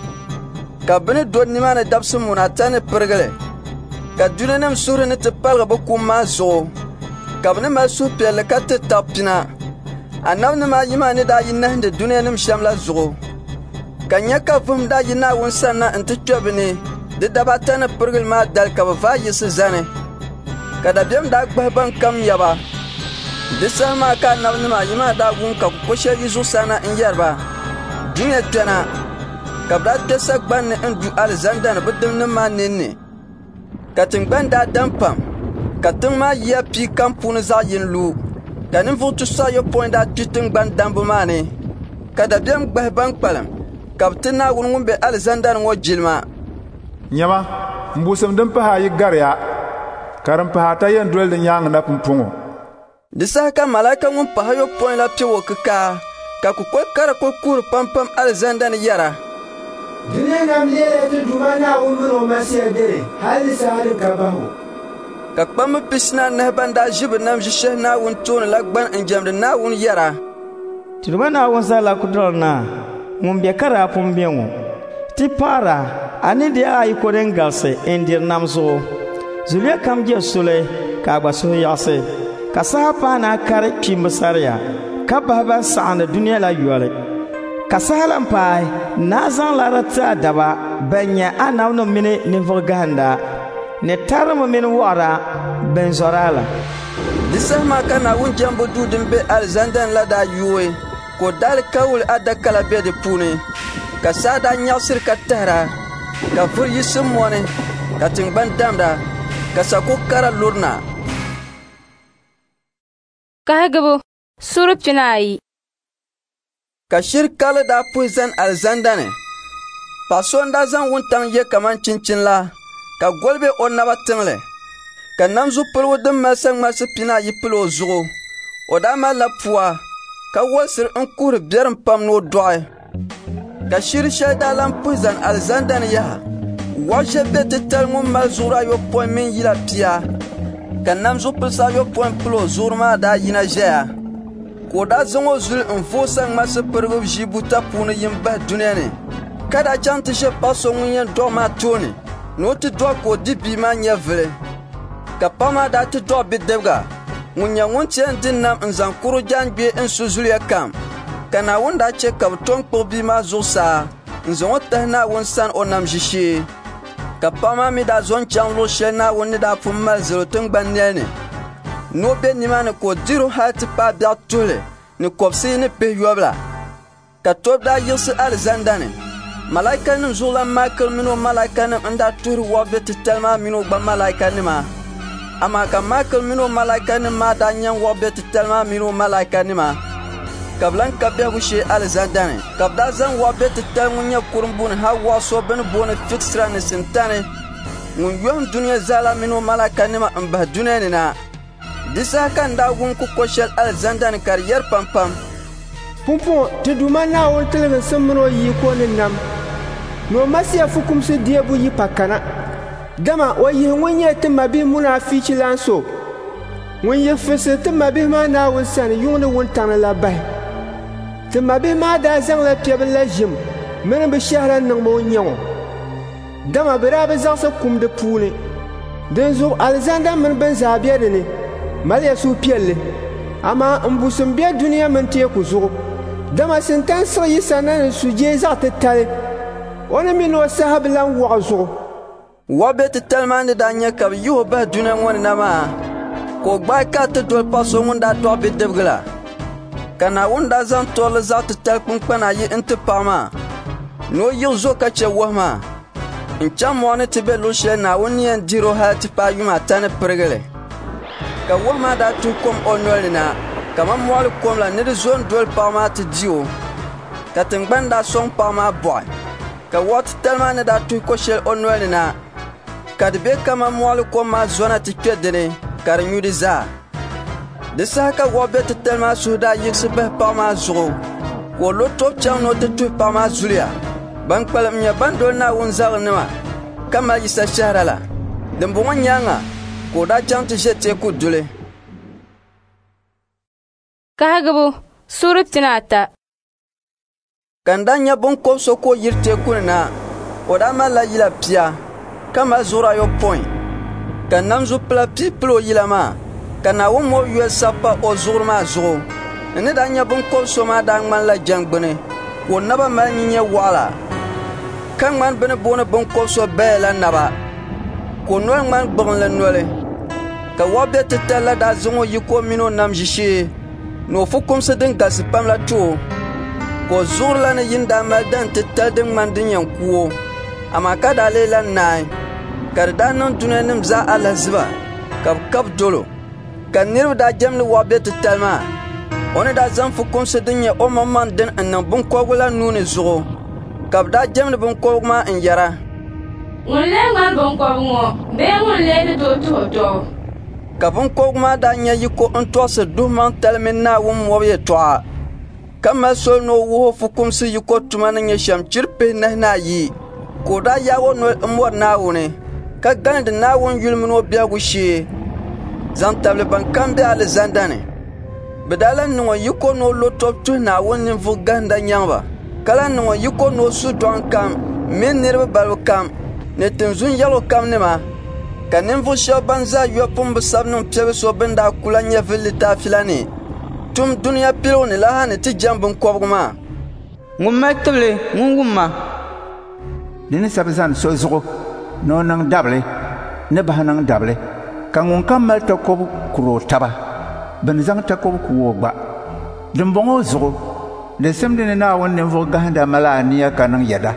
ka bɛ ni do nima ni dabsi munata ni pirigili ka dunanim suhuri ni ti paligi bɛ kum maa zuɣu ka bɛ ni mali suhupiɛlli ka ti tabi pina annabinim ayi maa ni daa yi nahindi duniyanim shɛm la zuɣu ka nyɛ ka vuhum daa yi Naawuni sani na n ti kpɛ bɛ ni di dabata ni pirigili maa dali ka bɛ vaai yiɣisi zani ka dabiɛm daa gbahi ban kam yaba. Di saha maa ka annabinim ayi maa daa wum ka kukɔ shɛli yi zuɣusaa na n yɛriba dunia kpɛna ka bɛ daa kpɛ sagbanni n du Alizanda ni bɛ dimnim maa ninni ka tingbani daa dam pam ka tiŋ maa yiya pii kam puuni zaɣ yin lu ka ninvuɣu tuso ayɔpɔin daa kpi tingbani dambu maa ni ka dabiɛm gbahi ban kpalim ka bɛ ti Naawuni ŋun be Alizanda ŋɔ jilima. Nyɛma n busim din pahi ayi gariya ka din pahi ata yɛn doli di nyaaŋa na pumpɔŋɔ. Di saha ka malaika ŋun pahi ayɔpɔin la piɛ o kikaa ka kukɔli kara kuli kuhiri pampam Alizanda ni yɛra Duniya nam lele tu duma na umro masiya dere hali sa halin kabahu. Ka kpam pisna na banda jib nam jishe na wun ton la gban injam na wun yara. Tiduma na wun sala kudrol na mun be kara pum biengo. Ti para ani dia ay ko den galse indir namzo. Zuliya kam je sule ka gba so yase. Ka sahapa na kare kimsaria. Ka baba sa na duniya la yuale. Ka sahalan pai na zan la rata daba banya anaw no mine ni voganda. Ne tarama min wara ben zorala. Disama kana wun jambo dudin be alzandan la da yuwe. Ko dal kawul adakala be de pune. Ka sada nyasir ka tara. Ka fur yisum wone. Ka tingban damda. Ka sako kara lurna. Ka gabo surup chinayi. Ka shir kala da puizan alzandane. Pason da zan wuntang ye kaman cincin la. Ka golbe o naba tingle. Ka namzu pulwo dim masang masi pina yi pulo zugo. O da ma la puwa. Ka walsir n kuhri biɛrim pam no dɔɣi. Ka shiri shɛli daa lan puizan alzandani yaha. Waʒe be titali ŋun mali zuɣuri ayɔpɔin min yila pia. Ka namzu pilisi ayɔpɔin pili o zuɣuri maa daa yina ʒɛya. Ka o daa zaŋ o zuli n voosa ŋmarisi pirigu ʒi buta puuni yin bahi duniya ni. Ka daa chaŋ ti ʒe pa so ŋun yɛn dɔɣi maa tooni. Ni o ti dɔɣi ka o di bii maa nyɛ vili. Ka pa maa daa ti dɔɣi bidibga. Ŋun nyɛ ŋun tiɛn din nam n zaŋ kuru jaangbee n su zuliya kam. Ka Naawuni daa che ka bɛ tom kpuɣi bii maa zuɣusaa n zaŋ o tahi Naawuni sani o nam ʒishee. Ka pa maa mi daa zɔ n chaŋ luɣu shɛli Naawuni ni daa pun mali zali o tingbani nɛli ni. Ni o be nimaani ka o diri o hali ti paai biɛɣu tuhili ni kɔbisi ni pihi yɔbila. Ka tobi daa yiɣisi alizandani. Malaikanim zuɣulan Maikal mini o malaikanim n daa tuhiri wɔbili titali maa mini o gba malaikanima. Ama ka Maikal mini o malaikanim maa daa nyɛn wɔbili titali maa mini o malaikanima. Ka bɛ lan ka biɛhigu shee alizandani. Ka bɛ daa zaŋ wɔbili titali ŋun nyɛ kurumbu ni hali wɔɣu so bɛ ni booni fiksira ni sintani. Ŋun yɔhim duniya zaala mini o malaikanima n bahi duniya ni na. Di saha ka n daa wum kukɔ shɛli alizandani ka di yɛri pampam. Pumpɔ ti duma Naawuni tiligi sim mini o yi ko ni nam. Ni o masiya fukumsi deebu yi pa kana. Dama o yihi ŋun nyɛ ti mabihi munaafichi lan so. Ŋun yi fisi ti mabihi maa Naawuni sani yuŋni wuntaŋni la bahi. Ti mabihi maa daa zaŋla piɛbili la ʒim mini bɛ shɛhira niŋmi o nyɛŋo. Dama bɛ daa bi zaɣisi kum di puuni. Din zuɣu alizanda mini bin zaa be di ni maliya suhupiɛlli. Ama n busim be duniya mini teeku zuɣu. Dama sintan siɣi yi sana ni sujee zaɣ titali. O ni mini o sahabi lan wɔɣi zuɣu. Wɔbili titali maa ni daa nyɛ ka bɛ yihi o bahi duniya ŋɔ ni na maa. Ka o gbaai ka ti doli pa so ŋun daa tɔɣi bidibgi la. Ka Naawuni daa zaŋ tɔrili zaɣ titali kpinkpana ayi n ti paɣi maa. Ni o yiɣi zo ka che wɔhi maa. N chaŋ mɔɣuni ti be luɣu shɛli Naawuni ni yɛn diri o hali ti paai yuma ata ni pirigili. Ka wɔhi maa daa tuhi kom o noli ni na. Kaman mɔɣili kom la ni di zo n doli paɣa maa ti di o. Ka tingbani daa sɔŋ paɣa maa bɔɣi. Ka wɔɣu titali maa ni daa tuhi ko shɛli o noli ni na. Ka di be kaman mɔɣili kom maa zɔna ti kpe dini ka di nyudi zaa. Di saha ka wɔbili titali maa suhu daa yiɣisi bahi paɣa maa zuɣu. Ka o lo tobu chaŋ ni o ti tuhi paɣa maa zuliya. Ban kpalim nyɛ ban doli Naawuni zaɣinima ka mali yisa shɛhira la. Dimbɔŋɔ nyaaŋa ka o daa chaŋ ti ʒe teeku duli. Kahigibu Sura pina ata. Ka n daa nyɛ binkɔb so ka o yiri teeku ni na, o daa malila yila pia ka mali zuɣuri ayɔpɔin. Ka namzu pila pii pili o yila maa. Ka Naawuni mɔri yɔli sabi pa o zuɣuri maa zuɣu. Ni daa nyɛ binkɔb so maa daa ŋmanila jɛngbini ka o naba mali nyingɛ waɣila. Ka ŋmani bɛ ni booni binkɔb so baya la naba. Ka o noli ŋmani gbuɣinli noli. Ka wɔbili titali la daa zaŋ o yi ka o mini o nam ʒishee ni o fukumsi din galisi pam la tu o. Ka o zuɣuri la ni yin daa mali dan titali din ŋmani din yɛn ku o. Amaa ka daa lee la naai. Ka di daa niŋ duniyanim zaa alaziba ka bɛ kabi dolo. Ka niriba daa jɛmdi wɔbili titali maa. O ni daa zaŋ fukumsi din nyɛ o maŋmaŋ din n niŋ binkɔbigu la nuu ni zuɣu. Ka bɛ daa jɛmdi binkɔbigu maa n yɛra. Ŋun lee ŋmani binkɔbigu ŋɔ bee ŋun lee ni tooi tuhi dɔɣu. Ka binkɔbigu maa daa nyɛ yiko n tɔɣisi duhumaŋ tali mini Naawuni mɔbu yɛltɔɣa. kama sol no wo fukum si yiko tumana nya sham chirpe na na yi ko da yawo no amwar na wone ka gande na won yulmu no biagu shi zan table ban kambe al zandane bedalan no yiko no lotop tu na won nin fu ganda nyamba kala no yiko no su don kam min nirba balu kam ne tunzun yalo kam ne ma kanin fu shabanza yopum bisabnum pebe so benda kulanya vilita filani tum dunya pilo ne la hane ti jambun kobuma ngumma table ngumma dini sabzan so zugo no nang dable ne bahanang dable kangun kamal to ko kuro taba ben zang ta ko ku ba dum bongo zugo de semde na wonne vo ganda malaniya kanang yada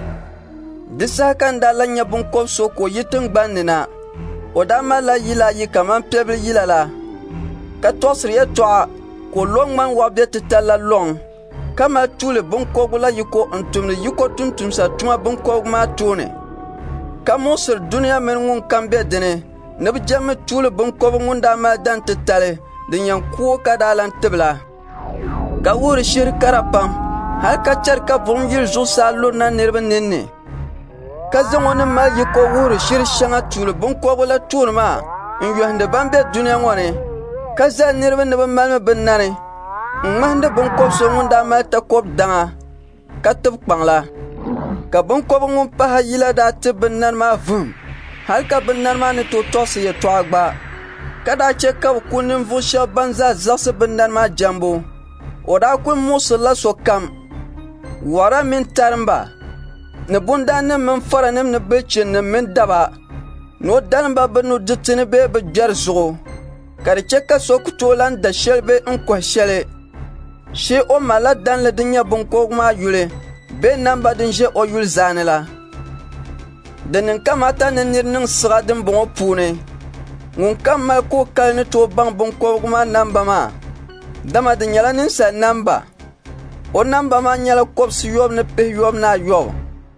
disa kan dalanya bun ko so ko yitung banina odama la yila yi kaman pebli yila la ka tosriya to ko long man wa beti tala long kama tule bun ko gula yiko antum yiko tuntum sa tuma bun ko ma tune kamo sir dunya men ngun kambe dene ne bi jamme tule bun ko ngunda ma dan tale din yan ko ka dalan tibla ka wuri shir karapam har ka charka bun yil zo salo na nirba nenne ka zangone ma yiko wuri shir shanga tule bun ko gula turma in yohande bambe dunya ngone ka za nirba ne ba malma bennare ngmande bun ko so ngunda ma ta ko danga ka tub pangla ka bun ko ngun pa hayila da tibnan ma vum har ka binnan ma ne to tosi ye to agba kada che ka kunin vusha banza zase binnan ma jambo oda kun musalla so kam wara min tarmba ne bunda ne min fara ne ne becin ne min daba no danba banu ditine be be jarso kada che ka so kutolan da shelbe in ko shele she o mala dan le dinya bun ko ma yule be namba din je o yul zanela denin kamata ne nirnin sigadin bon pune ngun kamal ko kalni to bang bon ko ma namba ma dama din yala nin sa namba o namba ma nyala ko si yob ne pe yob na yob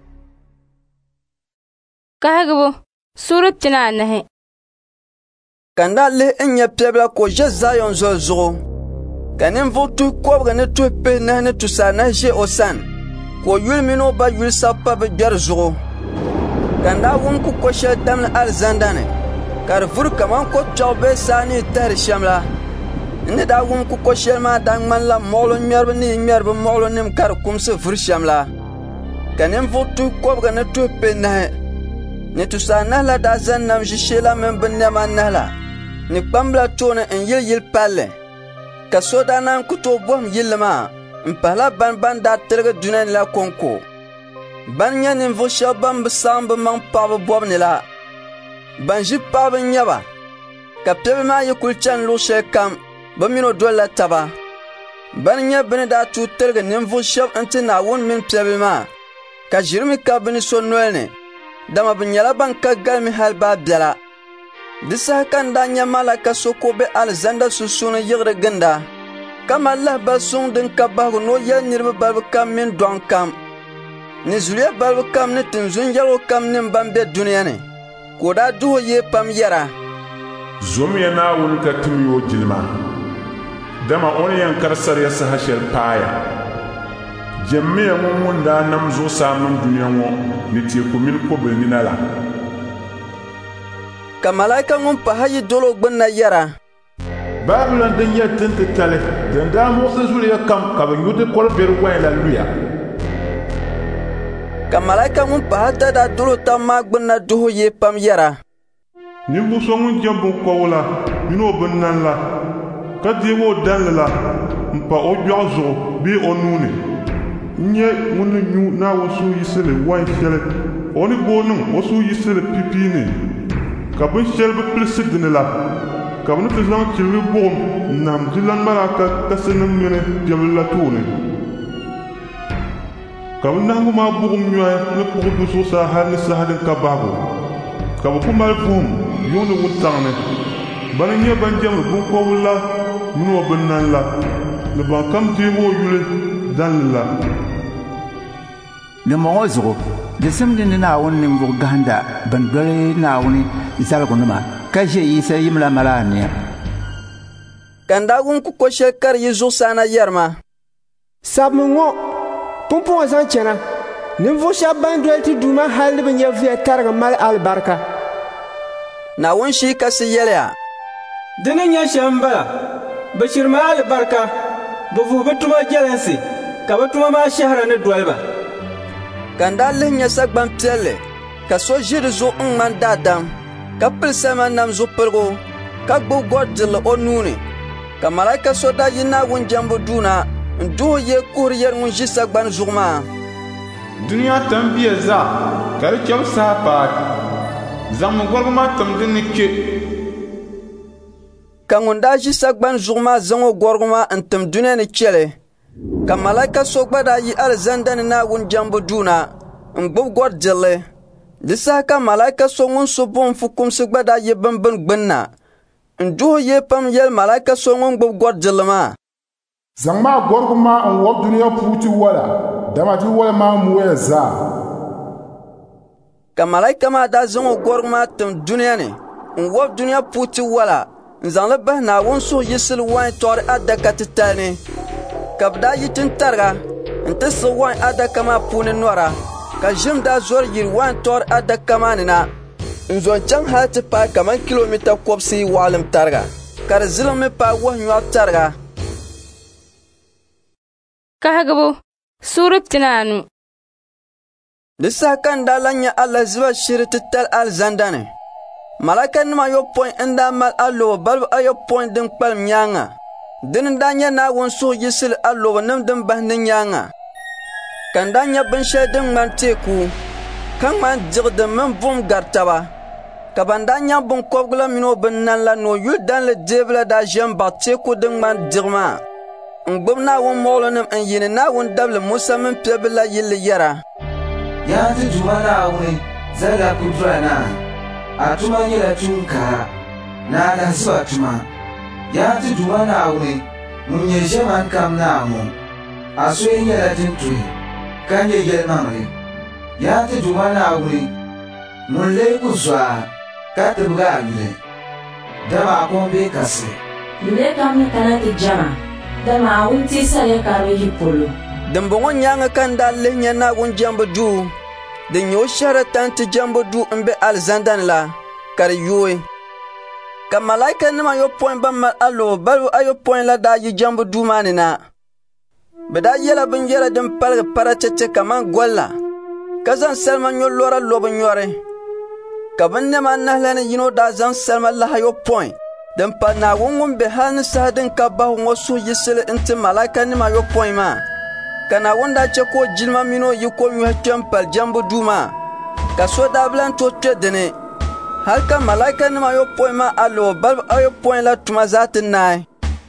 kahagbo surat tina nahe kanda le enya pebla ko je zayon zo zo kanin votu ko ga ne to pe na ne to sa na je osan ko yul mino ba yul sappa be jar zo kanda wun ku ko she dam al zandane kar fur kaman ko jobe sani tar shamla ne da wun ku ko she ma dan man la molo nyarbe ni nyarbe molo nim kar kum se fur shamla kanin votu ko ga ne to pe na ne to sa na la da zan nam jishela men ben ne man na la ni pambla tone en yil yil palle ka soda nan ku to bom yilma mpala ban ban da terga dunan la konko ban nyanin vo shaban bisam bang pab bob ne la ban ji pab nyaba ka pebe ma yikul chan lu shekam bamino dola taba ban nya bin da tu terga nin vo shab antina won min pebe ma ka jirmi ka bin so noene dama bin yala ban ka galmi hal ba biala disa kan da nya malaka soko be alzanda susuna yigre ganda kama Allah ba sun din ka ba no ya nirba balba kam min don kam ni zuliya balba kam ni tunzun yalo kam nin bambe duniya ne ko da duho ye pam yara zomiya na wul ka timiyo jilma dama on yan karsar ya sahashel paya jamiya mun wanda nam zo samun duniya wo ni te ko min ko be ni nala ka malaika mun pa hayi dolo gbanna yara Babylon den ya tente tale den da mo se zuliya kam ka be nyude kol ber wayla luya ka malaika mun pa hata da dolo ta magbanna duho ye pam yara ni bu so mun jambu ko wala mino bannan la ka di wo dan la mpa o jozo bi onune nye mun nyu na wo su yisele way shele oni bonu wo su yisele pipine ka bu shel bu plisik din la ka bu tu zan ci wi bom nam dilan malaka kasenam mene jabla tune ka bu nangu ma bugum nyoy ne ko bu so sa hal ni sahadin ka babu ka bu kumal fum yonu wutane ban nye ban jam bu ko wala muno bannan la le ban kam ti wo yule dan la ne mo zo de semde ne na won ne mbo ganda ban dole na woni zalgo numa ka je yisa yimla malani kanda gun ku ko shekar yizo sana yarma Sabu ngo pumpung zan chena ninvuɣu shɛba ban doli ti duuma hali ni bɛ nyɛ viya tariga mali alibarika. Naawuni shii kasi yɛliya. Di ni nyɛ shɛm bala bɛ shiri ma alibarika bɛ vuhi bɛ tuma jɛlinsi ka bɛ tuma maa shɛhira ni doliba. Ka n daa lihi nyɛ sagbaŋ piɛlli ka so ʒi di zuɣu n ŋmani daadam ka pili salima nam zupiligu ka gbubi gɔr'dirili o nuuni ka malaika so daa yi Naawuni jɛmbu duu na n duhi yee kuhiri yɛri ŋun ʒi sagbani zuɣu maa. Duniya tambiya zaa ka di chɛbu saha paai zaŋmi gɔrigu maa tim din ni kpe. Ka ŋun daa ʒi sagbani zuɣu maa zaŋ o gɔrigu maa n tim duniya ni chɛli ka malaika so gba daa yi alizanda ni Naawuni jɛmbu duu na n gbubi gɔr'dirili. Di saha ka malaika so ŋun so buɣum fukumsi gba daa yi bimbini gbinna n duhi yee pam yɛli malaika so ŋun gbubi gɔr'dirili maa. Zaŋ maa gɔrigu maa n wɔbi duniya puuti wala dama ti wala maa muuya zaa. Ka malaika maa daa zaŋ o gɔrigu maa tim duniya ni n wɔbi duniya puuti wala n zaŋli bahi Naawuni suhu yisili wain tɔɣiri adaka titali ni ka bɛ daa yi tin tariga n ti siɣi wain adaka maa puuni nɔra ka ʒim daa zɔri yiri wain tɔɣiri adaka maa ni na n zɔ n chaŋ hali ti paai kaman kilomita kɔbisi waɣalim tariga ka di zilimi paai wahu nyɔɣu tariga. Kahigibu Sura Pinaanu. Di saha ka n daa lan nyɛ alaziba shiri titali alizanda ni malaika nima ayɔpɔin n daa mali alobo balibu ayɔpɔin din kpalim nyaaŋa dini n daa nyɛ Naawuni suhu yisili alobo nim din bahi ni nyaaŋa ka n daa nyɛ binshɛli din ŋmani teeku ka ŋmani diɣidi mini buɣum gari taba ka ban daa nyɛ binkɔbigu la mini o binnan la ni o yuli danli deebu la daa ʒɛ n baɣi teeku din ŋmani diɣi maa n gbubi Naawuni muɣulinim n yini Naawuni dabili Musa mini piɛbila la yilli yɛra. Yaa ti tuma Naawuni zaliga kudura na a tuma nyɛla tunkara ni alaziba tuma. Yaa ti tuma Naawuni ŋun nyɛ ʒɛman kam naamu a soya nyɛla din tuhi ka nyɛ yɛlimaŋli. Yaa ti tuma Naawuni ŋun lee ku zɔa ka tibigi a yuli dama a kɔŋ bee kasi. Yuli kam ni kana ti jama dama a wunti sariya ka bi yi polo. Dimbɔŋɔ nyaaŋa ka n daa lihi nyɛ Naawuni jɛmbu duu din nyɛ o shɛhira tanti jɛmbu duu n be alizanda ni la ka di yooi ka malaika nima ayɔpɔin ban mali alobo balibu ayɔpɔin la daa yi jɛmbu duu maa ni na bɛ daa yɛla binyɛra din paligi paratete kaman gɔlla ka zaŋ salima nyɔlɔra lo bɛ nyɔri ka bɛ nɛma anahi la ni yino daa zaŋ salima lahi ayɔpɔin din pa Naawuni ŋun be hali ni saha din ka bahu ŋɔ suhu yisili n ti malaika nima ayɔpɔin maa ka Naawuni daa chɛ ka o jilima mini o yi ko nyɔhi kpe n pali jɛmbu duu maa ka so daa bila n to kpe dini hali ka malaika nima ayɔpɔin maa alobo balibu ayɔpɔin la tuma zaa ti naai.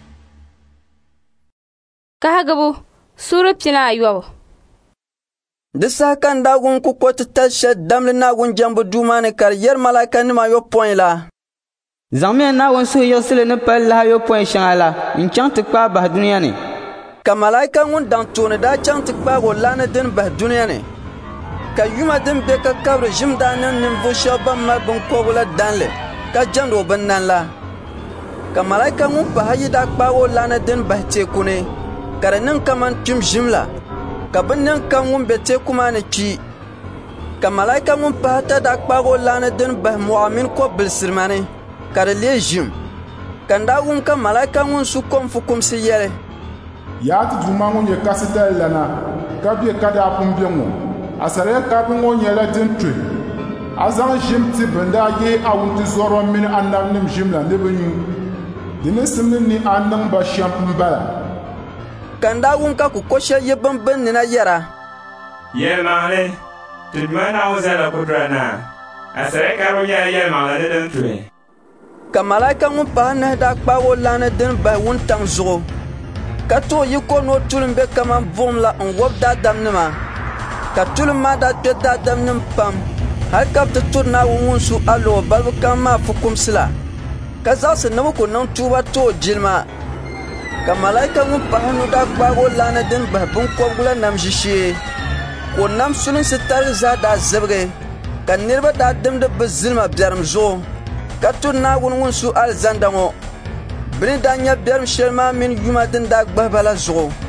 Kahigibu Sura Pinaayɔbu. Di saha ka n daa wum kukɔ titali shɛli damli Naawuni jɛmbu duu maa ni ka di yɛri malaika nima ayɔpɔin la. Zaŋmi Naawuni suhu yiɣisili ni pali lahi ayɔpɔin shɛŋa la n chaŋ ti kpaai bahi duniya ni. Ka malaika ŋun daŋ tooni daa chaŋ ti kpaagi o laani din bahi duniya ni ka yuma din be ka kabiri ʒim daa niŋ ninvuɣu shɛba ban mali binkɔbigu la danli ka jɛmdi o binnan la ka malaika ŋun pahi ayi daa kpaagi o laani din bahi teeku ni ka di niŋ kaman kpim ʒim la ka bɛ niŋ kam ŋun be teeku maa ni kpi ka malaika ŋun pahi ata daa kpaagi o laani din bahi mɔɣu mini ko bilisirima ni ka di lee ʒim ka n daa wum ka malaika ŋun su kom fukumsi yɛli. Yaa ti duuma ŋun nyɛ kasi dali lana ka be ka daa pun be ŋɔ a sariya kaabi ŋɔ nyɛla din tuhi a zaŋ ʒim ti bin daa ye a wunti zɔrɔ mini anabinim ʒim la ni bɛ nyu di ni simdi ni a niŋ ba shɛm n bala. Ka n daa wum ka kukɔ shɛli yi bimbini nina yɛra. Yɛlimaŋli ti duma Naawuni zala kudura na a sariya kaabi nyɛla yɛlimaŋli ni din tuhi. Ka malaika ŋun pahi anahi daa kpaagi o laani din bahi wuntaŋ zuɣu ka too yi ko ni o tulim be kaman buɣum la n wɔbi daadamnima ka tulim maa daa kpe daadamnim pam hali ka bɛ ti turi Naawuni ŋun su alobo balibu kam maa fukumsi la ka zaɣisi ni bɛ ku niŋ tuuba ti o jilima ka malaika ŋun pahi anu daa kpaagi o laani din bahi binkɔbigu la nam ʒishee ka o nam sulinsi tarigi zaa daa zibigi ka niriba daa dimdi bɛ zilima bɛrim zuɣu ka turi Naawuni ŋun su alizanda ŋɔ bini daa nyɛ bɛrim shɛli maa mini yuma din daa gbahi ba la zuɣu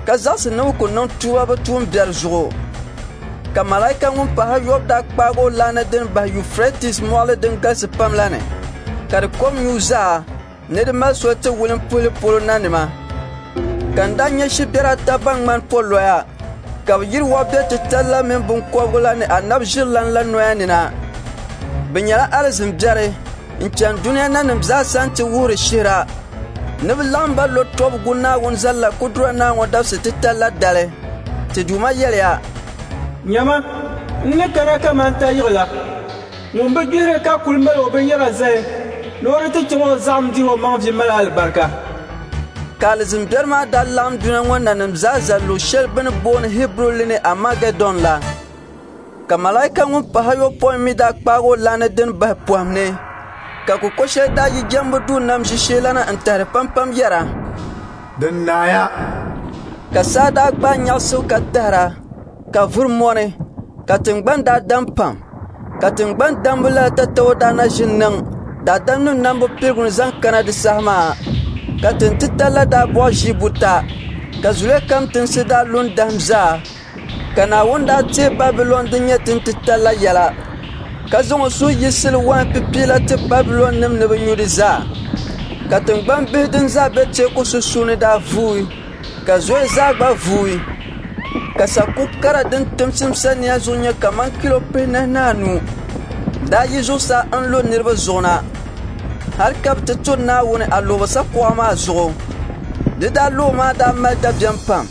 ka zaɣsi ni ku niŋ tuuba bɛ tuum biɛri zuɣu ka malaika ŋun pahi Yob daa kpaagi o laana din bahi Euphrates mɔɣili din galisi pam la ni ka di kom nyuu zaa ni di mali soli ti wulim puhili polo nanima ka n daa nyɛ shibɛri ata ban ŋmani pɔlɔya ka bɛ yiri wabɛ titali la mini binkɔbigu la ni anabi ʒirilan la noya ni na bɛ nyɛla alizimbiɛri n chani duniya nanim zaasa n ti wuhiri shihira ni bɛ laɣim ba lo tɔbigu Naawuni zali la kudura naa ŋɔ dabisi titali la dali ti Duuma yɛliya nyama n ni kana kaman ta yiɣila ŋun bi gbihiri ka kuli mali o binyɛra zali loori ti chɛŋ o zaɣim di o maŋ vi mali alibarika ka alizimbiɛri maa daa laɣim duniya ŋɔ nanim zaa zali luɣu shɛli bɛ ni booni Hibru ni Amagedon la ka malaika ŋun pahi ayɔpɔin mi daa kpaagi o laani din bahi pɔhim ni ka kuko shɛli daa yi jɛmbu duu nam ʒishee lana n tahiri pampam yɛra din naaya ka saa daa gbaa nyaɣisibu ka tahira ka vuri mɔni ka tingbani daa dam pam ka tingbani dambu la tatabo daa na ʒini niŋ daadamnim nambu piligu ni zaŋ kana di saha maa ka tin titali la daa bɔɣi ʒii buta ka zuliya kam tinsi daa lu n dahim zaa ka Naawuni daa teei Babilɔn din nyɛ tin titali la yɛla ka zaŋ o suhu yisili wain pipiila ti Babilɔn nim ni bɛ nyu di zaa ka tingbani bihi din zaa be teeku sunsuuni daa vuui ka zoya zaa gba vuui ka saku kara din timsim saniya zuɣu nyɛ kaman kilo pihinahi ni anu daa yi zuɣusaa n lo niriba zuɣu na hali ka bɛ ti to Naawuni a luɣu sakuɣa maa zuɣu di daa luɣu maa daa mali dabiɛm pam.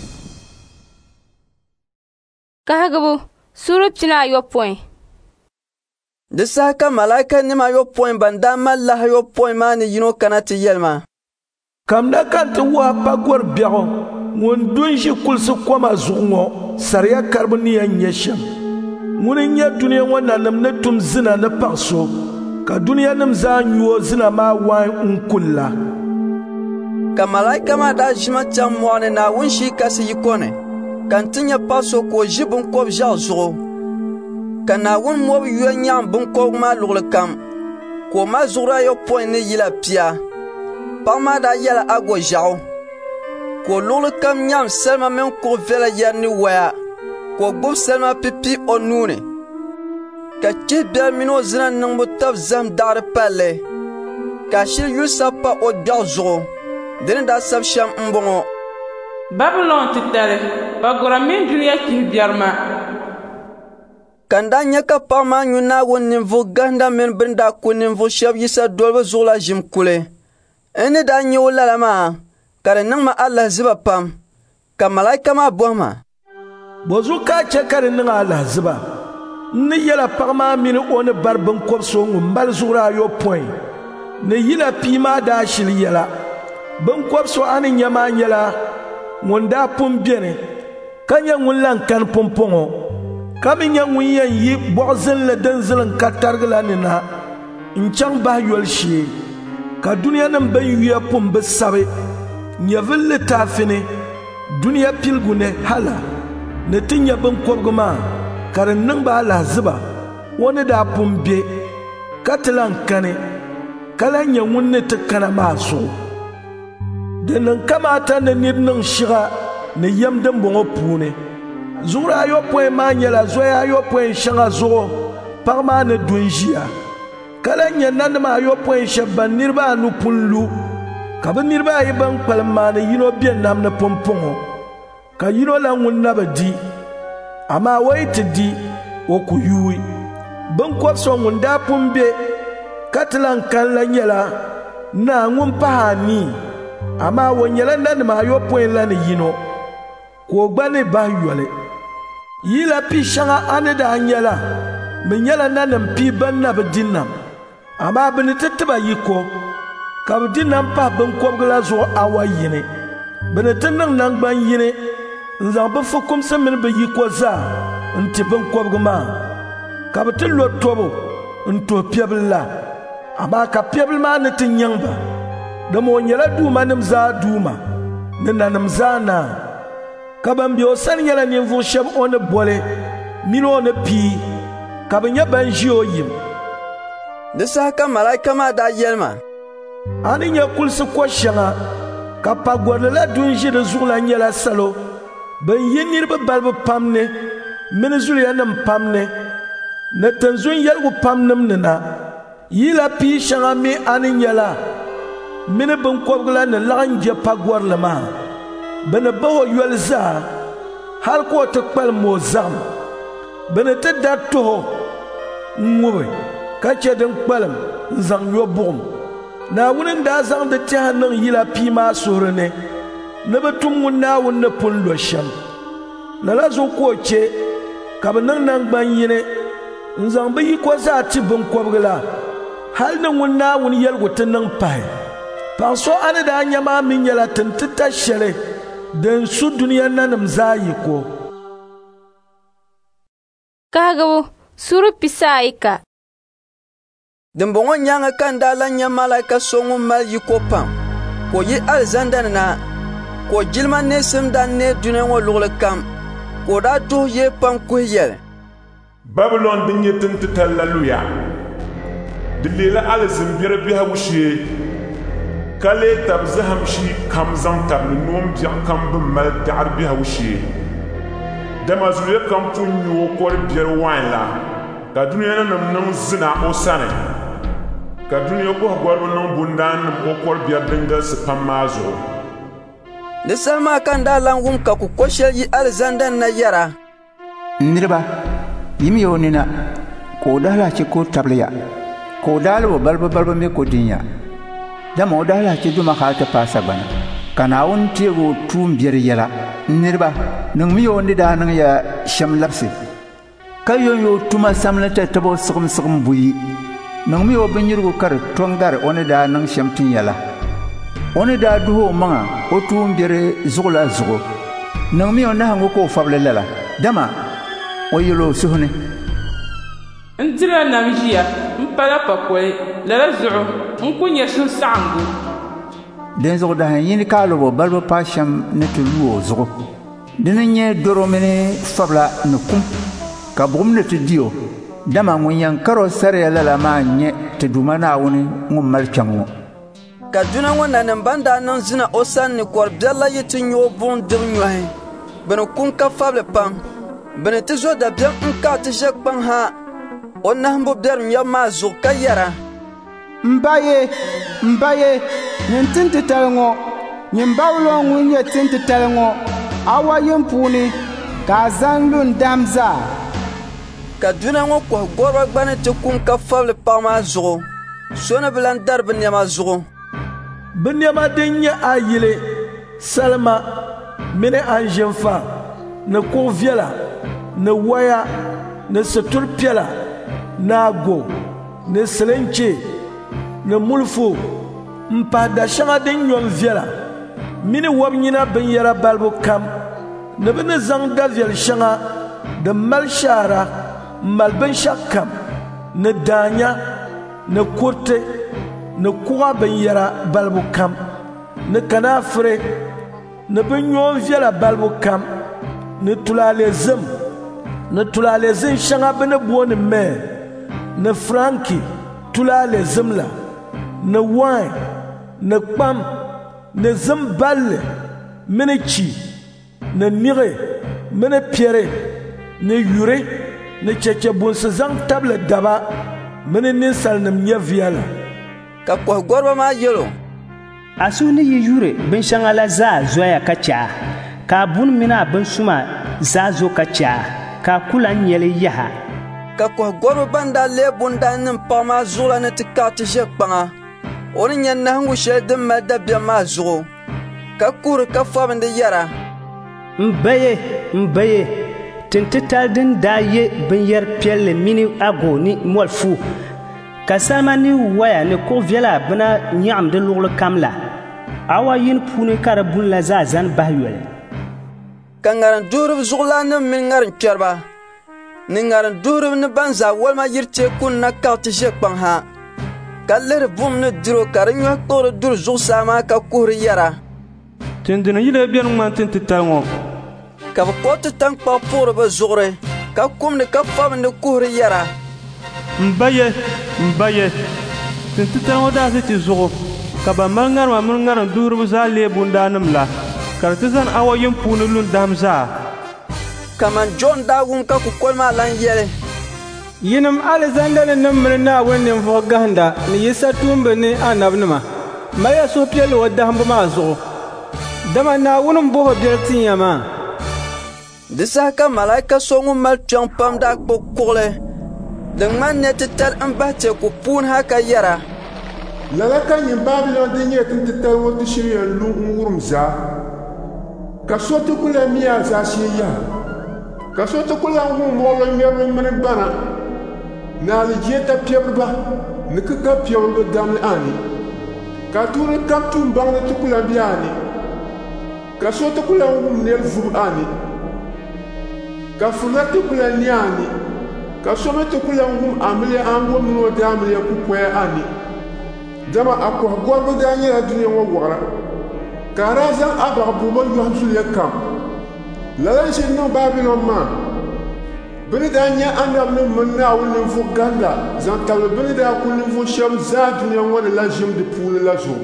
Kahigibu sura pina ayɔpɔin. Di saha ka malaika nima ayɔpɔin ban daa mali lahi ayɔpɔin maa ni yino kana ti yɛlima. Kamna kan ti wahi pa gɔri biɛɣu ŋun du n ʒi kulisi koma zuɣu ŋɔ sariya karibu ni yɛn nyɛ shɛm ŋun n nyɛ duniya ŋɔ nanim ni tum zina ni paɣa so ka duniya nim zaa nyuo zina maa wain n kulla. Ka malaika maa daa ʒima chaŋ mɔɣuni Naawuni shii kasi yi kɔni ka n ti nyɛ paɣa so ka o ʒi binkɔbi ʒɛɣu zuɣu ka Naawuni mɔbi yuya nyaɣim binkɔbigu maa luɣuli kam ka o mali zuɣuri ayɔpɔin ni yila pia. Paɣa maa daa yɛla ago ʒɛɣu ka o luɣuli kam nyam salima mini kuɣu viɛla yɛri ni waya ka o gbubi salima pipi o nuuni ka chihi biɛri mini o zina niŋbu tabi zahim daɣiri palli ka shiri yulisa pa o gbɛɣu zuɣu di ni daa sabi shɛm n bɔŋɔ Babilɔn titali ba gɔra mini duniya chihi biɛri maa. Ka n daa nyɛ ka paɣa maa nyu Naawuni ninvuɣu gahinda mini bɛ ni daa ku ninvuɣu shɛba yisa dolibu zuɣu la ʒim kuli n ni daa nyɛ o lala maa ka di niŋ ma alahiziba pam ka malaika maa bɔhi ma. Bozu ka chɛ ka di niŋ alahiziba n ni yɛla paɣa maa mini o ni bari binkɔbi so ŋun mali zuɣuri ayɔpɔin ni yila pii maa daa shili yɛla binkɔbi so a ni nyɛ maa nyɛla ŋun daa pun biɛni ka nyɛ ŋun lan kani pumpɔŋɔ ka mi nyɛ ŋun yɛn yi bɔɣuzinli din zilim ka tarigi la ni na n chaŋ bahi yɔli shee ka duniya nim bin yuya pun bi sabi nyɛvili taafini duniya piligu ni hala ni ti nyɛ binkɔbigu maa ka di niŋ ba alahiziba o ni daa pun be ka ti lan kani ka lan nyɛ ŋun ni ti kana maa zuɣu di niŋ kamaata ni nid niŋ shiga ni yɛm din bɔŋɔ puuni zuɣuri ayɔpɔin maa nyɛla zoya ayɔpɔin shɛŋa zuɣu paɣa maa ni du n ʒiya ka lan nyɛ nanima ayɔpɔin shɛba ban niriba anu pun lu ka bɛ niriba ayi ban kpalim maa ni yino be nam ni pumpɔŋɔ ka yino la ŋun na bi di amaa o yi ti di o ku yuui binkɔbi so ŋun daa pun be ka ti lan kan la nyɛla naa ŋun pahi anii amaa o nyɛla nanima ayɔpɔin la ni yino ka o gba ni bahi yɔli yila pi shɛŋa a ni daa nyɛla mi nyɛla nanim pii ban na bi di nam amaa bɛ ni ti tiba yi ko ka bɛ di nam pahi binkɔbigu la zuɣu awa yini bɛ ni ti niŋ nangban yini n zaŋ bɛ fukumsi mini bɛ yi ko zaa n ti binkɔbigu maa ka bɛ ti lo tobu n tuhi piɛbili la amaa ka piɛbili maa ni ti nyaŋ ba dama o nyɛla duuma nim zaa duuma ni nanim zaa naa ka ban be o sani nyɛla ninvuɣu shɛba o ni boli mini o ni pii ka bɛ nyɛ ban ʒi o yim. Di saha ka malaika maa daa yɛlima. A ni nyɛ kulisi ko shɛŋa ka pa gɔrili la du n ʒi di zuɣu la nyɛla salo ban yi nirba balbu pamne mini zuliya nim pamne na tanzun yalgu pamnim nina yila pii shɛŋa mi ani nyɛla mini binkɔbigila ni laɣim je pa gɔrilima bɛ ni baho yɔli zaa hali ka o ti kpalim o zahim bɛ ni ti da toho n-ŋubi ka che din kpalim n-zaŋ yɔ buɣum Naawuni n-daa zaŋdi tɛha niŋ yila pii maa suhuri ni ni bɛ tum ŋun Naawuni ni pun lo shɛm lala zuɣu ka o che ka bɛ niŋ nangbani yini n-zaŋ bɛ yiko zaa ti binkɔbiga la hali ni ŋun Naawuni yɛligu ti niŋ pahi paɣa so a ni daa nya maa mi nyɛla tin ti ta shɛli din su duniya nanim zaa yiko. Kahigibu suri pisaayi ka. Dimbɔŋɔ nyaaŋa ka n daa lan nya malaika so ŋun mali yiko pam ka o yi alizanda ni na ka o jilima neesim daa neei duniya ŋɔ luɣuli kam ka o daa duhi yee pam kuhi yɛli. Babylon din nyɛ tin titali la luya di leela alizimbiri biɛhigu shee ka lee tabi zaham shii kam zaŋ tabili noom biɛɣu kam bin mali daɣiri biɛhigu shee dama zuliya kam pun nyu o kɔri biɛri wain la ka duniya nim niŋ zina o sani ka duniya gɔhigɔriba niŋ bundaanim o kɔri biɛri din galisi pam maa zuɣu. Di sali maa ka n daa lan wum ka kukɔ shɛli yi alizanda na yɛra. Niriba yimi yo nina ko dala ci ko tabliya ko dalo balba balba me ko dinya dama o dala ci duma khalta pasa bana kana won tego tum bier yela nirba nang mi yo ndida nang ya sham lapsi kayo yo tuma samlata tabo sugum sugum buyi nang mi yo binyirgo kar tongdar onida nang sham tin yela onida duho manga o tum bier zugla zugo nang mi yo na hango ko fable lala dama o yelo suhne Ndira namjia mpala pakwe lala zuɣu nku nyɛ susaɣingu. Den zuɣu daha yini ka lobo balba pa shɛm ni ti lu o zuɣu dini nyɛ doro mini fabla ni kum ka buɣum ni ti di o dama ŋun yɛn karo sariya lala maa nyɛ ti duma Naawuni ŋun mali kpɛŋ ŋɔ. Ka duna ŋɔ nanim ban daa niŋ zina o sani ni kɔri biɛla yi ti nyɛ o buŋ dibu nyɔhi bɛ ni kum ka fabli pam bɛ ni ti zo dabiɛm n ka ti ʒe kpaŋ ha o nahimbu biɛri nyɛbu maa zuɣu ka yɛra. Mbaye mbaye nyin tin titali ŋɔ nyin Babylon ŋun nyɛ tin titali ŋɔ awa yin puuni ka a zaŋ lu n-dam zaa. Ka duna ŋɔ kɔhi gɔriba gba ni ti kum ka fabli paɣa maa zuɣu so ni bi lan dari bɛ niɛma zuɣu. Bɛ niɛma din nyɛ ayili salima mini anʒinfa ni kuɣu viɛla ni waya ni situr piɛla ni ago ni silinche ni mulfu m-pahi da shɛŋa din nyɔm viɛla mini wɔbinyina binyɛra balibu kam ni bɛ ni zaŋ da viɛli shɛŋa din mali shaara m-mali binshɛɣu kam ni daanya ni kuriti ni kuɣa binyɛra balibu kam ni kanaafiri ni binnyɔm viɛla balibu kam ni tulaalezim ni tulaalezim shɛŋa bɛ ni booni mɛɛ ni franki tulaalezim la ni wain ni kpam ni zim balli mini chi ni niɣi mini piɛri ni yuri ni chɛchɛ bunsi zaŋ tabili daba mini ninsalinima nyɛ viɛla. Ka kɔhi gɔriba maa yɛlo a suhi ni yi yuri binshɛŋa la zaa zoya ka chaɣa ka a buni mini a binsuma zaa zo ka chaɣa ka a kula nyɛli yaha. Ka kɔhi gɔriba ban daa lee bundaanim paɣa maa zuɣu la ni ti ka ti ʒe kpaŋa o ni nyɛ nahingu shɛli din mali dabiɛm maa zuɣu ka kuhiri ka fabindi yɛra. Mbaye mbaye tin titali din daa ye binyɛri piɛlli mini ago ni mɔlifu ka salima ni waya ni kuɣu viɛla bina nyaɣim di luɣuli kam la awa yin puuni ka di buni la zaa zani bahi yɔli. Ka ŋarim duhiriba zuɣulaanim mini ŋarim kpɛriba ni ŋarim duhiriba ni ban zaa walima yiri teeku na kaɣi ti ʒe kpaŋ ha ka lihiri buɣum ni diro ka di nyɔhi kpuɣiri duri zuɣusaa maa ka kuhiri yɛra. Tindina yila biɛni ŋmani tin titali ŋɔ. Ka bɛ kɔɣiti taŋkpaɣu puɣiri bɛ zuɣuri ka kumdi ka fabindi kuhiri yɛra. Mbaye mbaye tin titali ŋɔ daa zi ti zuɣu ka ban mali ŋarima mini ŋarim duhiriba zaa lee bundaanim la ka ti zan awa yin puuni lun dam zaa. Kaman John daa wum ka kukol maa lan yɛli. Yinim Alexander ni nim mini Naawuni ninvuɣu gahanda ni yisa tuumba ni anabinima maya suhupiɛlli o dahimbu maa zuɣu. Dama Naawuni n-boho biɛli tinya maa. Di saha ka malaika so ŋun mali kpɛŋ pam daa kpuɣi kuɣuli. Di ŋmani ne titali n-bahi teeku puuni ha ka yɛra. Lala ka nyɛ Babilon din nyɛ tin titali ŋɔ ti shirya lu n-wurim zaa. Ka so ti ku lan miya zaashee yaha. Ka so ti ku lan wum muɣili ŋmɛrili mini gbana. Naali jeeta piɛbiriba ni kika piɛbiriba damli ani. Ka tuuri kam tuun baŋli ti ku lan be ani. Ka so ti ku lan wum nɛri vubu ani. Ka funa ti ku lan ne ani. Ka so mi ti ku lan wum amiliya ango mini o daamiliya kukɔya ani. Dama a kɔh gɔriba daa nyɛla duniya ŋɔ wɔɣira. Ka a daa zaŋ abɔɣu buɣuma yɔhim suliya kam. Lala n shiri niŋ Babilon maa. Bɛ ni daa nyɛ anabi nim mini Naawuni ninvuɣu gahanda zaŋ tabili bɛ ni daa kuli ninvuɣu shɛba zaa duniya ŋɔ ni la ʒim di puuni la zuɣu.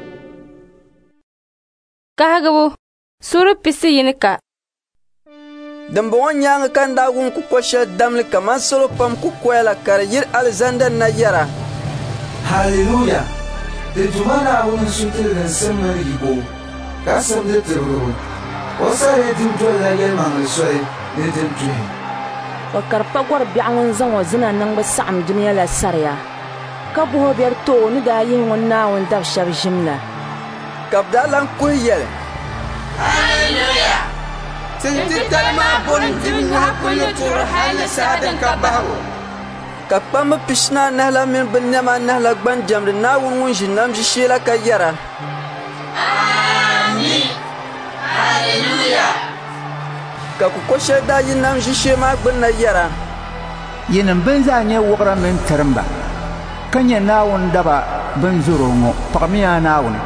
Kahigibu suri pisi yini ka. Dimbɔŋɔ nyaanga kan daa wum kukɔ shɛli damli kaman salo pam kukɔya la ka di yiri Alexander na yɛra. Hallelujah! Di Duma Naawuni sutiligi n-simmi yibo ka simdi tibigibu. O sari din dolila yɛlimaŋli soli ni din duhi. O karpa gɔri biɛɣu ŋun zaŋ o zina niŋbu saɣim duniya la sariya ka buhi biɛri too ni daa yihi ŋun Naawuni dabi shɛba ʒim la. Ka bɛ daa lan kuhi yɛli. Hallelujah! Tintitali maa boni dibi nyɔhi kuli tuuri hali saa din ka bahigu. Ka kpambi pishina anahi mini bɛ nɛma anahi la gban jɛmdi Naawuni ŋun ʒi nam ʒishee la ka yɛra. Amin. Hallelujah. Ka kukɔ shɛli daa yi nam ʒishee maa gbunni na yɛra. Yinim bin zaa nyɛ wuɣira mini tirimba ka nyɛ Naawuni daba bin zoro ŋɔ paɣamiya Naawuni.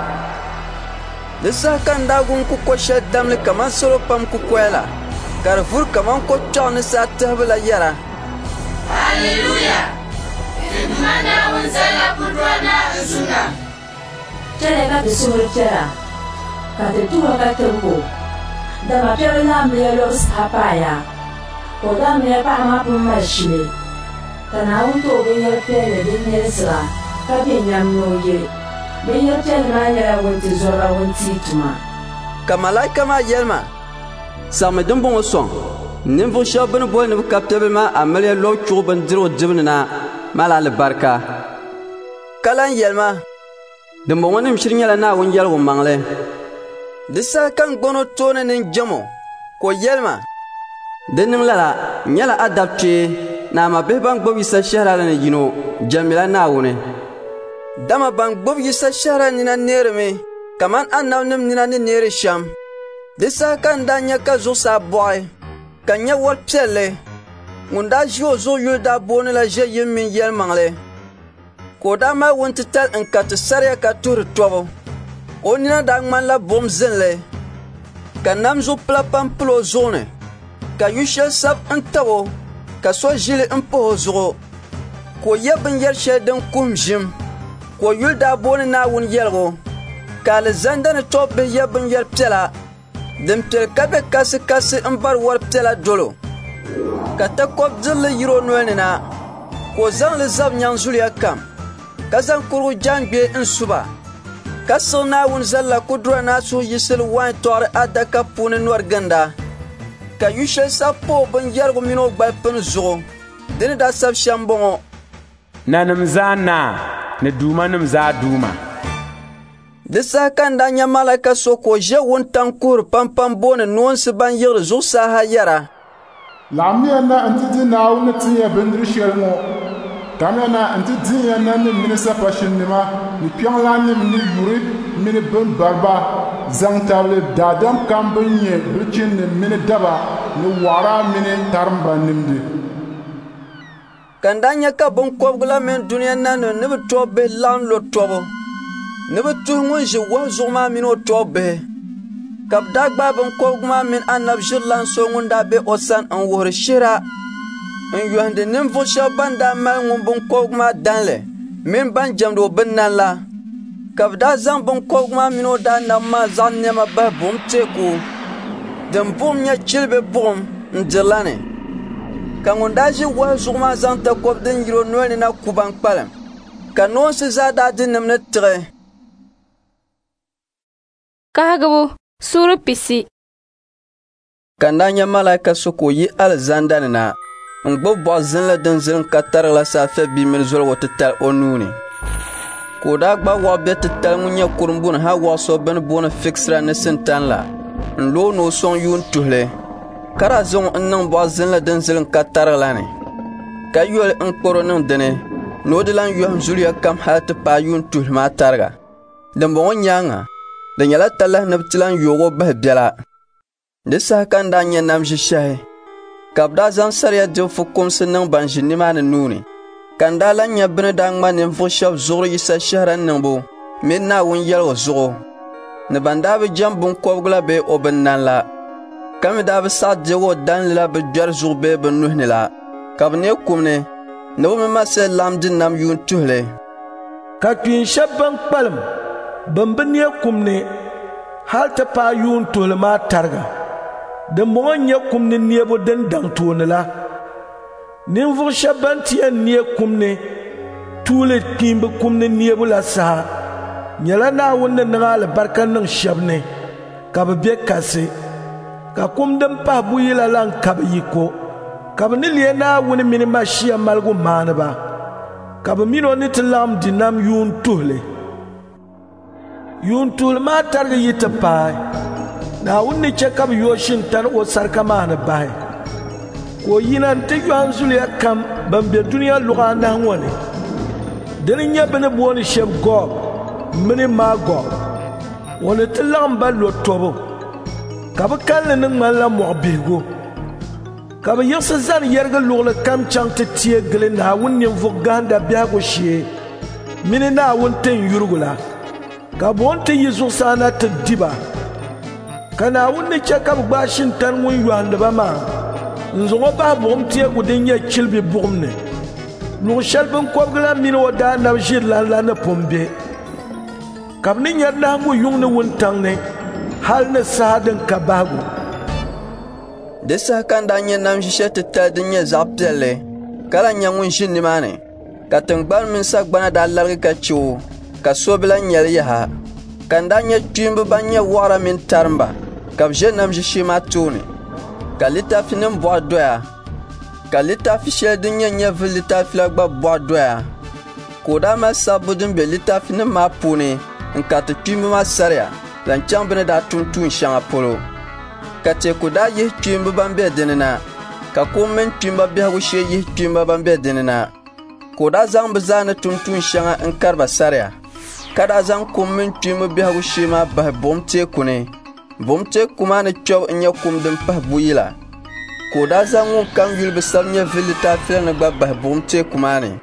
Di saha kan daa wum kukɔ shɛli damli kaman salo pam kukɔya la ka di vuri kaman ko kpɛɣu ni saa tihibu la yɛra. Hallelujah! Duma Naawuni zala kudura na zuna. Chɛli ka ti suhuri piɛla ka ti tuhi ka tirigu. Dama piɛri laamiliya lɔbu saha paaya. O daamiliya paɣa maa pun mali shili. Ka Naawuni tooi binyɛri piɛlli din nyɛlisira ka be nyam ni o ye. Binyɛri piɛlli maa nyɛla wunti zɔra wunti tuma. Ka malaika maa yɛlima. Saɣimi din bɔŋɔ sɔŋ. Ninvuɣu shɛba bini boli ni bɛ ka piɛbili maa amiliya lɔbu chuɣu bindirigu dibu ni na maa la alibarika. Ka lan yɛlima. Dimbɔŋɔ nim shiri nyɛla Naawuni yɛligu maŋli. Di saha kan gbono tooni nin jɛmo ko yɛlima. Di niŋ lala nyɛla adabi kpee ni ama bihi ban gbubi yisa shɛhira la ni yino jɛmila Naawuni. Dama ban gbubi yisa shɛhira nina neerimi kaman anabi nim nina ni neeri shɛm. Di saha kan daa nyɛ ka zuɣusaa bɔɣi ka nyɛ wari piɛlli ŋun daa ʒi o zuɣu yuli daa booni la ʒe yim min yɛlimaŋli. Ka o daa mali wunti tali n ka ti sariya ka tuhiri tɔbu. O nina daa ŋmanila buɣum zinli. Ka nam zuɣu pila pam pili o zuɣu ni. Ka yu shɛli sabi n tabi o ka so ʒili n pahi o zuɣu. Ka o yɛ binyɛri shɛli din kuhim ʒim. Ka o yuli daa booni Naawuni yɛligu. Ka Alexander ni tɔbu bihi yɛ binyɛri piɛla din piɛli ka be kasi kasi n bari wari piɛla dolo. Ka takɔbi dirili yiri o noli ni na. Ka o zaŋli zabi nyaŋzuliya kam. Ka zaŋ kurigu jaangbee n suba. Ka siɣi Naawuni zalila kudura naa suhu yisili wain tɔɣiri adaka puuni nɔri ginda. Ka yu shɛli sabi pa o binyɛrigu mini o gbalipini zuɣu. Di ni daa sabi shɛm bɔŋɔ. Nanim zaa naa ni duuma nim zaa duuma. Di saha kan daa nyɛ malaika so ka o ʒe wuntaŋ kuhiri pampam booni noonsi ban yiɣiri zuɣusaa ha yɛra. Laɣimiya na n ti di Naawuni ni tinya bindiri shɛli ŋɔ. Tamiya na n ti dinya na ni mini sapashinnima ni kpiɔŋlanim ni yuri mini bin bariba zaŋ tabili daadam kam bin nyɛ bilichinni mini daba ni waɣara mini tarimba nimdi. Kan daa nyɛ ka binkɔbigu la mini duniya nani ni bɛ tɔbu bihi laɣim lo tɔbu. Ni bɛ tuhi ŋun ʒi wahu zuɣu maa mini o tɔbu bihi. Ka bɛ daa gbaai binkɔbigu maa mini anabi ʒirilan so ŋun daa be o sani n wuhiri shira. N yɔhindi ninvuɣu shɛba ban daa mali ŋun binkɔbigu maa danli mini ban jɛmdi o bin nan la. ka b daa zaŋ binkɔbigu maa mini o daa nam maa zaŋ nɛma bahi buɣum teeku din buɣum nyɛ chilibi buɣum n dirila ni ka ŋun daa ʒi wahu zuɣu maa zaŋ takɔbi din yiri o noli ni na ku ban kpalim ka noonsi zaa daa dinim ni tiɣi. Kahigibu Sura pisi. Ka n daa nyɛ malaika so ka o yi alizanda ni na n gbubi bɔɣu zinli din zilim ka tarigila saafia bii mini zoligu titali o nuuni ka o daa gba waɣu be titali ŋun nyɛ kurumbu ni ha waɣu so bini booni fiksira ni sintan la n loo ni o sɔŋ yuun tuhili ka daa zaŋ n niŋ bɔɣu zinli din zilim ka tarigila ni ka yɔli n kporo niŋ dini ni o di lan yɔhim zuliya kam hali ti paai yuun tuhili maa tariga. Dimbɔŋɔ nyaaŋa di nyɛla talahi ni bi ti lan yoogi o bahi biɛla. Di saha ka n daa nyɛ nam ʒishɛhi ka b daa zaŋ sariya dibu fukumsi niŋ ban ʒi nimaani nuuni ka n daa lan nyɛ bɛ ni daa ŋma ninvuɣu shɛba zuɣuri yisa shɛhira niŋbu mini Naawuni yɛligu zuɣu ni ban daa bi jɛm binkɔbigu la bee o binnan la ka mi daa bi saɣi diɛgi o danli la bi gbɛri zuɣu bee bi nuhi ni la ka bi nee kum ni ni bi mi masili laɣim di nam yuun tuhili. Ka kpiin shɛba ban kpalim ban bi nee kum ni hali ti paai yuun tuhili maa tariga dimbɔŋɔ nyɛ kum ni neebu din daŋ tooni la ninvuɣu shɛba ban ti yɛn nee kum ni tuuli kpiimbi kum ni neebu la saha nyɛla Naawuni ni niŋ alibarika niŋ shɛba ni ka bi be kasi ka kum din pahi buyi la lan kabi yi ko ka bi ni liya Naawuni mini Mashia maligu maaniba ka bi mini o ni ti laɣim di nam yuun tuhili. Yuun tuhili maa tarigi yi ti paai Naawuni ni chɛ ka bi yooi shintani o sarika maa ni bahi ka o yina n ti yɔhim zuliya kam ban be duniya luɣa anahi ŋɔ ni dini nyɛ bɛ ni booni shɛba Gog mini Magog ŋɔ ni ti laɣim ba lo tobu ka bi kanli ni ŋmanila mɔɣu bihigu ka bi yiɣisi zani yɛrigi luɣuli kam chaŋ ti tie gili Naawuni ninvuɣu gahanda biɛhigu shee mini Naawuni tin yurigu la ka buɣum ti yi zuɣusaa na ti diba ka Naawuni ni chɛ ka bi gbaai shintani ŋun yɔhindi ba maa n zaŋ o bahi buɣum teegu din nyɛ chilibi buɣum ni luɣu shɛli binkɔbigu la mini o daa nabi ʒiri lan la ni pun be ka bi ni nyɛri nahiŋu yuŋ ni wuntaŋ ni hali ni saha din ka bahigu. Di saha ka n daa nyɛ nam ʒishɛli titali din nyɛ zaɣ piɛlli ka lan nyɛ ŋun ʒi nimaani ka tingbani mini sagbana daa larigi ka che o ka so bi lan nyɛli yaha ka n daa nyɛ kpiimbi ban nyɛ waɣara mini tarimba ka bi ʒe nam ʒishee maa tooni ka litaafi nim bɔɣu doya ka litaafi shɛli din nyɛ nyɛvuli litaafi la gba bɔɣu doya ka o daa mali sabbu din be litaafi nim maa puuni n kariti kpiimbi maa sariya lan chaŋ bɛ ni daa tum tuun shɛŋa polo ka teeku daa yihi kpiimbi ban be dini na ka kum mini kpiimba biɛhigu shee yihi kpiimba ban be dini na ka o daa zaŋ bɛ zaa ni tum tuun shɛŋa n kariba sariya ka daa zaŋ kum mini kpiimbi biɛhigu shee maa bahi buɣum teeku ni buɣum teeku maa ni kpɛbu n nyɛ kum din pahi buyi la ka o daa zaŋ ŋun kam yuli bi sabi nyɛ vili litaafi la ni gba bahi buɣum teeku maa ni.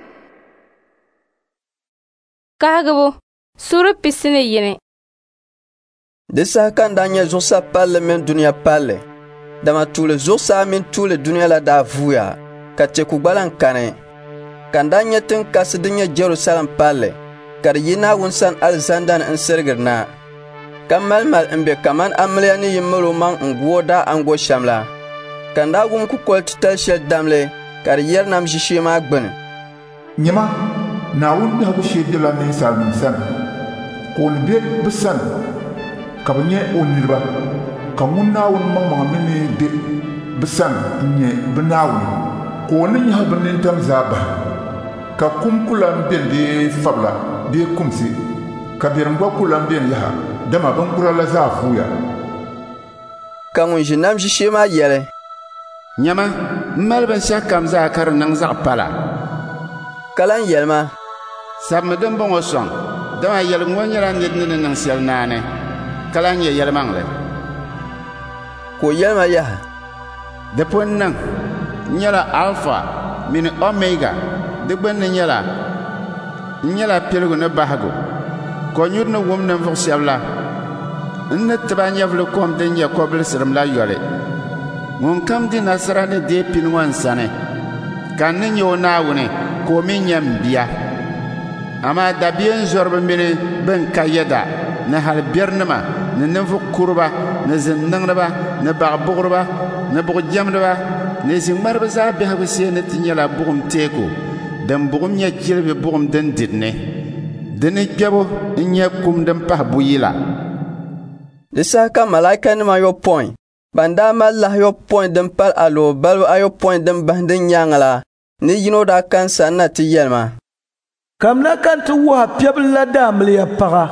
Kahigibu Sura pisi ni yini. Di saha ka n daa nyɛ zuɣusaa palli mini duniya palli dama tuuli zuɣusaa mini tuuli duniya la daa vuuya ka teeku gba lan kani ka n daa nyɛ tin kasi din nyɛ Jerusalem palli ka di yi Naawuni sani alizanda ni n sirigiri na ka malimali n be kaman amiliya ni yi mali o maŋ n gu o daa ango shɛm la ka n daa wum kukoli titali shɛli damli ka di yɛri nam ʒishee maa gbuni. Nyɛma Naawuni biɛhigu shee bela ninsalinima sani ka o ni be bɛ sani ka bɛ nyɛ o niriba ka ŋun Naawuni maŋmaŋ mi ni be bɛ sani n nyɛ bɛ Naawuni ka o ni nyahi bɛ nintam zaa bahi ka kum ku lan beni bee fabila bee kumsi ka biɛrim gba ku lan beni yaha dama binkura la zaa vuuya. Ka ŋun ʒi nam ʒishee maa yɛli nyɛma n mali binshɛɣu kam zaa ka di niŋ zaɣ pala ka lan yɛlima sabimi din bɔŋɔ sɔŋ dama yɛligu ŋɔ nyɛla nid ni ni niŋ shɛli naani ka lan nyɛ yɛlimaŋli ka o yɛlima yaha di pun niŋ n nyɛla alfa mini omega di gbunni nyɛla n nyɛla piligu ni bahigu ko nyuri ni wum ninvuɣu shɛba la n ni tiba nyɛvuli kom din nyɛ kobilisirim la yɔli ŋun kam di nasara ni dee pini ŋɔ n sani ka n ni nyɛ o Naawuni ka o mi nyɛ m bia ama dabiyen zorba mini ben ka yada na hal bernama na ninfu kurba na zinnangba na bagbugurba na bugjamdba na zingmarba za bihagu se na tinyala bugum teko dan bugum nya jilbe bugum dan didne dani gbabo nya kum dan pah buyila Disaka malaika nima yo point banda mallah yo point dan pal alo balu ayo point dan bandin nyangala ni yino da kansa na ti yelma kamna kan tu wa pebla damle ya paga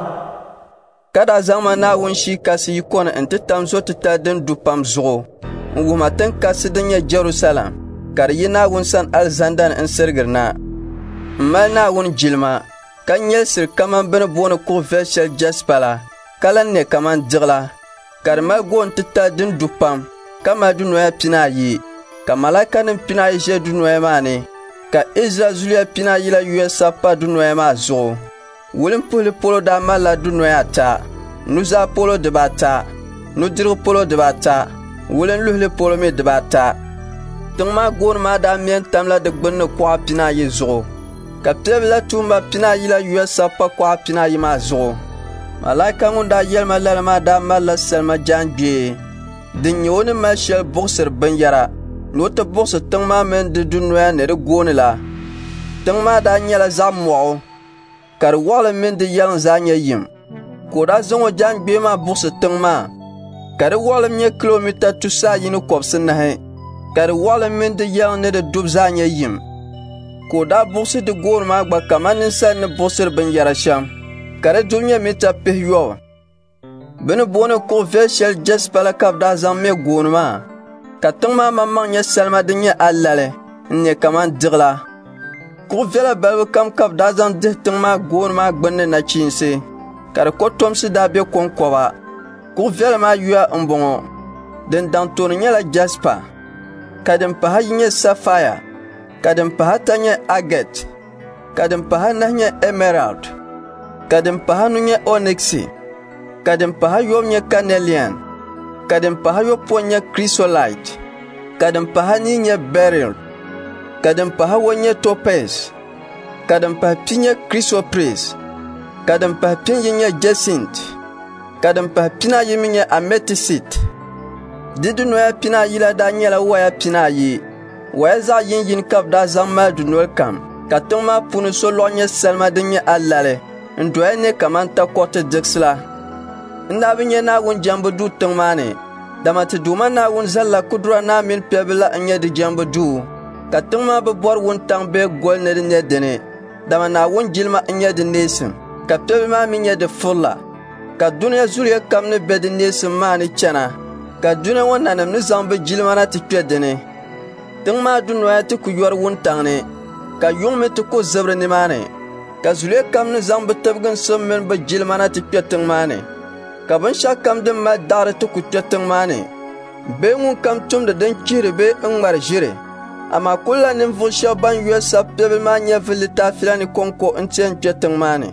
kada zama na won shi kasi kona enta tamzo ta den dupam zo nguma tan kasi den ya Jerusalem kar yina won san alzandan en sergirna mal na won jilma kan yel sir kaman ben bona ko veshel jaspala kalan ne kaman digla kar mal gon ta den dupam kama du noya pinayi kamalaka nim pinayi je du noya mane ka Israel pina yila yuesa pa du noya zo wulim puli polo da mala du noya ta nuza polo de bata nudir polo de bata wulim luhli polo me de bata tungma gon ma da mien tamla de gbonne kwa pina yi zo ka tebla tumba pina yila yuesa pa kwa pina yi ma zo malaika ngunda yelma lalma da mala selma jangbe din yoni ma shel boxer banyara Nota box tangma men de dunwa ne de gonela tangma da nyala zammo kar wala men de yan zanya yim ko da zongo jangbe ma box tangma kar wala me kilomita tusa yinu kopsin na he kar wala men de yan ne de dub zanya yim ko da box de gon ma gba kamanin san ne boxer ban yara sham kar dunya mita pehyo ben bono ko veshel jespala kap da zamme gonma ka tangma mamang nya salma dinya allale ne kaman digla ko vela babu kam kap da zan de tangma gon ma gbanne na chinse kar ko tomsi da be konkoba ko vela ma yuya mbongo den dan ton nya la jaspa kadem pa haye sapphire kadem pa hatanya agate kadem pa hananya emerald kadem pa hanunya onyx kadem pa hayo nya carnelian kadem pahayo ponya chrysolite kadem pahani nya beryl kadem pahawo nya topaz kadem papinya chrysoprase kadem papinya nya jacinth kadem papina yiminya amethyst didu noya pina yila da nyela waya pina yi waya za yin yin kap da zamma du nol kam katoma punu so lo nya selma dinya allale ndoya ne kamanta kote dexla ndabi nye na wun jambu du tangmane dama ti duma na wun zalla kudura na min pebla nye di jambu du ka tangma be bor wun tang be gol ne ne dene dama na wun jilma nye di nesim ka pebma min nye de fulla ka dunya zuriya kam ne be di nesim ma ni chana ka dunya won nanam ni zambu jilma na ti pedene tangma du no ya ti ku yor wun tang ne ka yung me ti ko zabre ni mane ka zuriya kam ne zambu tabgan som men be jilma na ti pedeng mane ka ban sha kam din ma dare to ku teteng mane be ngun kam tum da dan kire be ngmar jire ama kullu nin fu sha ban yu sa pebe ma nya filita filani konko ntien teteng mane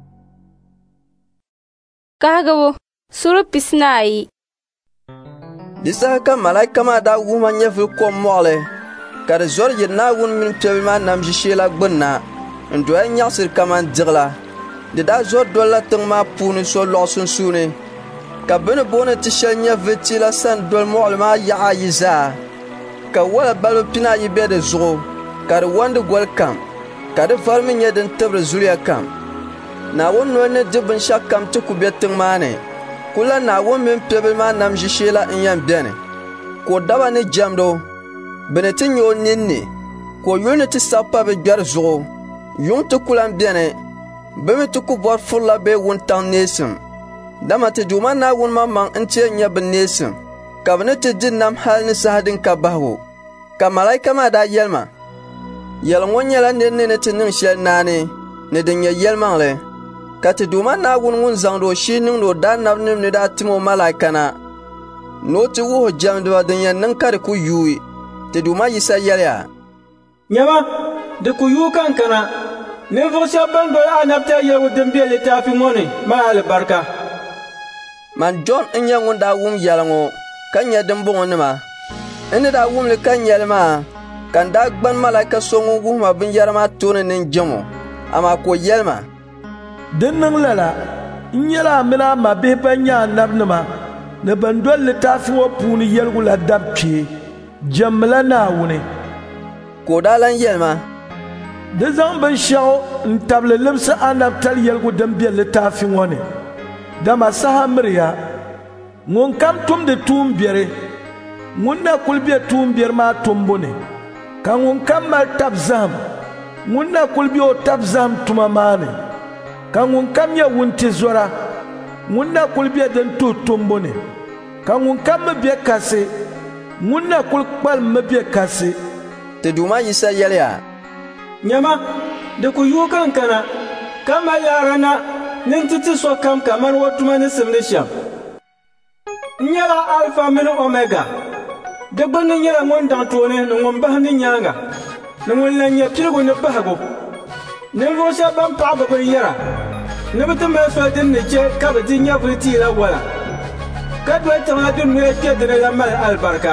Kagawo suru pisnai Disa ka malaika ma da wu ma nya fil ko mole ka zor yina wun min pebe ma nam jishela gbunna ndo ya nya sir kaman digla de da zor dola tang ma puni so lo sun sune ka bene bona ti shanya veti la san dol mo ma ya yiza ka wala balu pina yi be de zo ka de wande gol kam ka de farmi nya den tabre zuriya kam na won no ne de ban shakam ti ku beteng mane kula na won men pebe ma nam jishela in yan bene ko daba ne jamdo bene tin yo ninni ko yone ti sappa be gar zo yon to kulan bene beme tuku bor fulla be wuntan nesim dama te duma na wun mamang ente nya ben nesim kabne te dinnam hal ni sahadin ka bahwo ka malaika ma da yelma yel ngonya la ne ne te nin shel nane ne den ya yelma le ka te duma na wun wun zangdo shi nin do da nab nim ne da timo malaika na no te wo jamdo den ya nan kare ku yuwi te duma yisa yelya nyama de ku yu kan kana ne fo shaban do ya nafta ye wudin be litafi mone ma albarka man John nya ngunda wum yalango kanya dembongo nima ene da wum le kanya ma kan da gban malaika songu guma bin yarma tone nen jamo ama ko yelma din niŋ lala n nyɛla a mini a ma bihi ban nyɛ annabinima ni ban doli litaafi ŋɔ puuni yɛligu la dab kpee jɛmmila Naawuni. Ko daa lan yɛlma di zaŋ binshɛɣu n tabili limsi annabitali yɛligu din be litaafi ŋɔ ni dama saha miriya ŋun kam tumdi tuumbiɛri ŋun na kuli be tuumbiɛri maa tumbu ni ka ŋun kam mali tab zahim ŋun na kuli be o tab zahim tuma maa ni ka ŋun kam nyɛ wuntizɔra ŋun na kuli be din tuhi tumbu ni ka ŋun kam mi be kasi ŋun na kuli kpalim mi be kasi. Ti Duuma Yisa yɛliya nyama di ku yooi kankana ka mali yaara na nin titi so kam ka mani wo tuma ni simdi shɛm. N nyɛla alfa mini omega di gbunni nyɛla ŋun daŋ tooni ni ŋun bahi ni nyaanga ni ŋun lan nyɛ piligu ni bahigu ninvuɣu shɛba ban paɣi bɛ binyɛra ni bɛ ti mali soli din ni che ka bɛ di nyɛvuli tii la wala ka doli tiŋa di noya kpe dini la mali alibarika.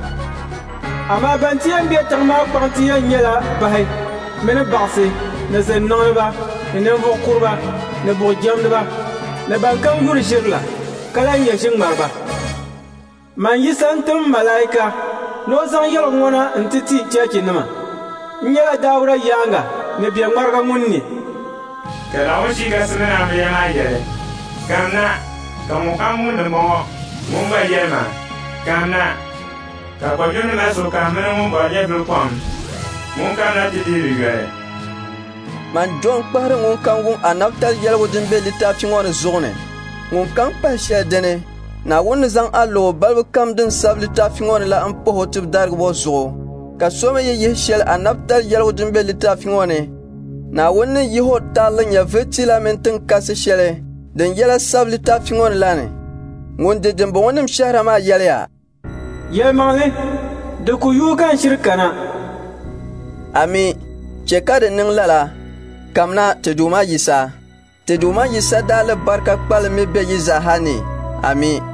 Amaa ban ti yɛn be tiŋa maa kpaŋ ti yɛn nyɛla bahi mini baɣisi ni zinniŋliba ni ninvuɣu kuriba ni buɣujɛmdiba ni ban kam yuri ʒiri la ka lan nyɛ ʒiŋmariba. Man yisa n tim malaika ni o zaŋ yɛligu ŋɔ na n ti ti cheechinima n nyɛla Daawuda yaanga ni biɛ ŋmariga ŋun ni. Ka Naawuni ka sini na bi yɛma yɛli kam na ka ŋun kam ŋuni bɔŋɔ ŋun gba yɛlima kam na ka kɔjunima so kam mini ŋun bɔri nyɛvili kom ŋun kam na ti deeri yɔli. Man John kpahiri ŋun kam ŋun annabitali yɛligu din be litaafi ŋɔ ni zuɣu ni ŋun kam kpahi shɛli dini Naawuni zaŋ aloho balibu kam din sabi litaafi ŋɔ ni la n pahi o tibi darigi zuɣu ka so mi yi yihi shɛli annabitali yɛligu din be litaafi ŋɔ ni Naawuni ni yihi o tarili nyɛ vilitila mini tinkasi shɛli din yɛla sabi litaafi ŋɔ ni la ni ŋun di dimbɔŋɔ nim shɛhira maa yɛliya yɛlimaŋli di ku yooi kan shiri kana. Ami chɛ ka di niŋ lala kamna Ti Duuma Yisa Ti Duuma Yisa daali barika kpali mi be yi zaaha ni. Ami.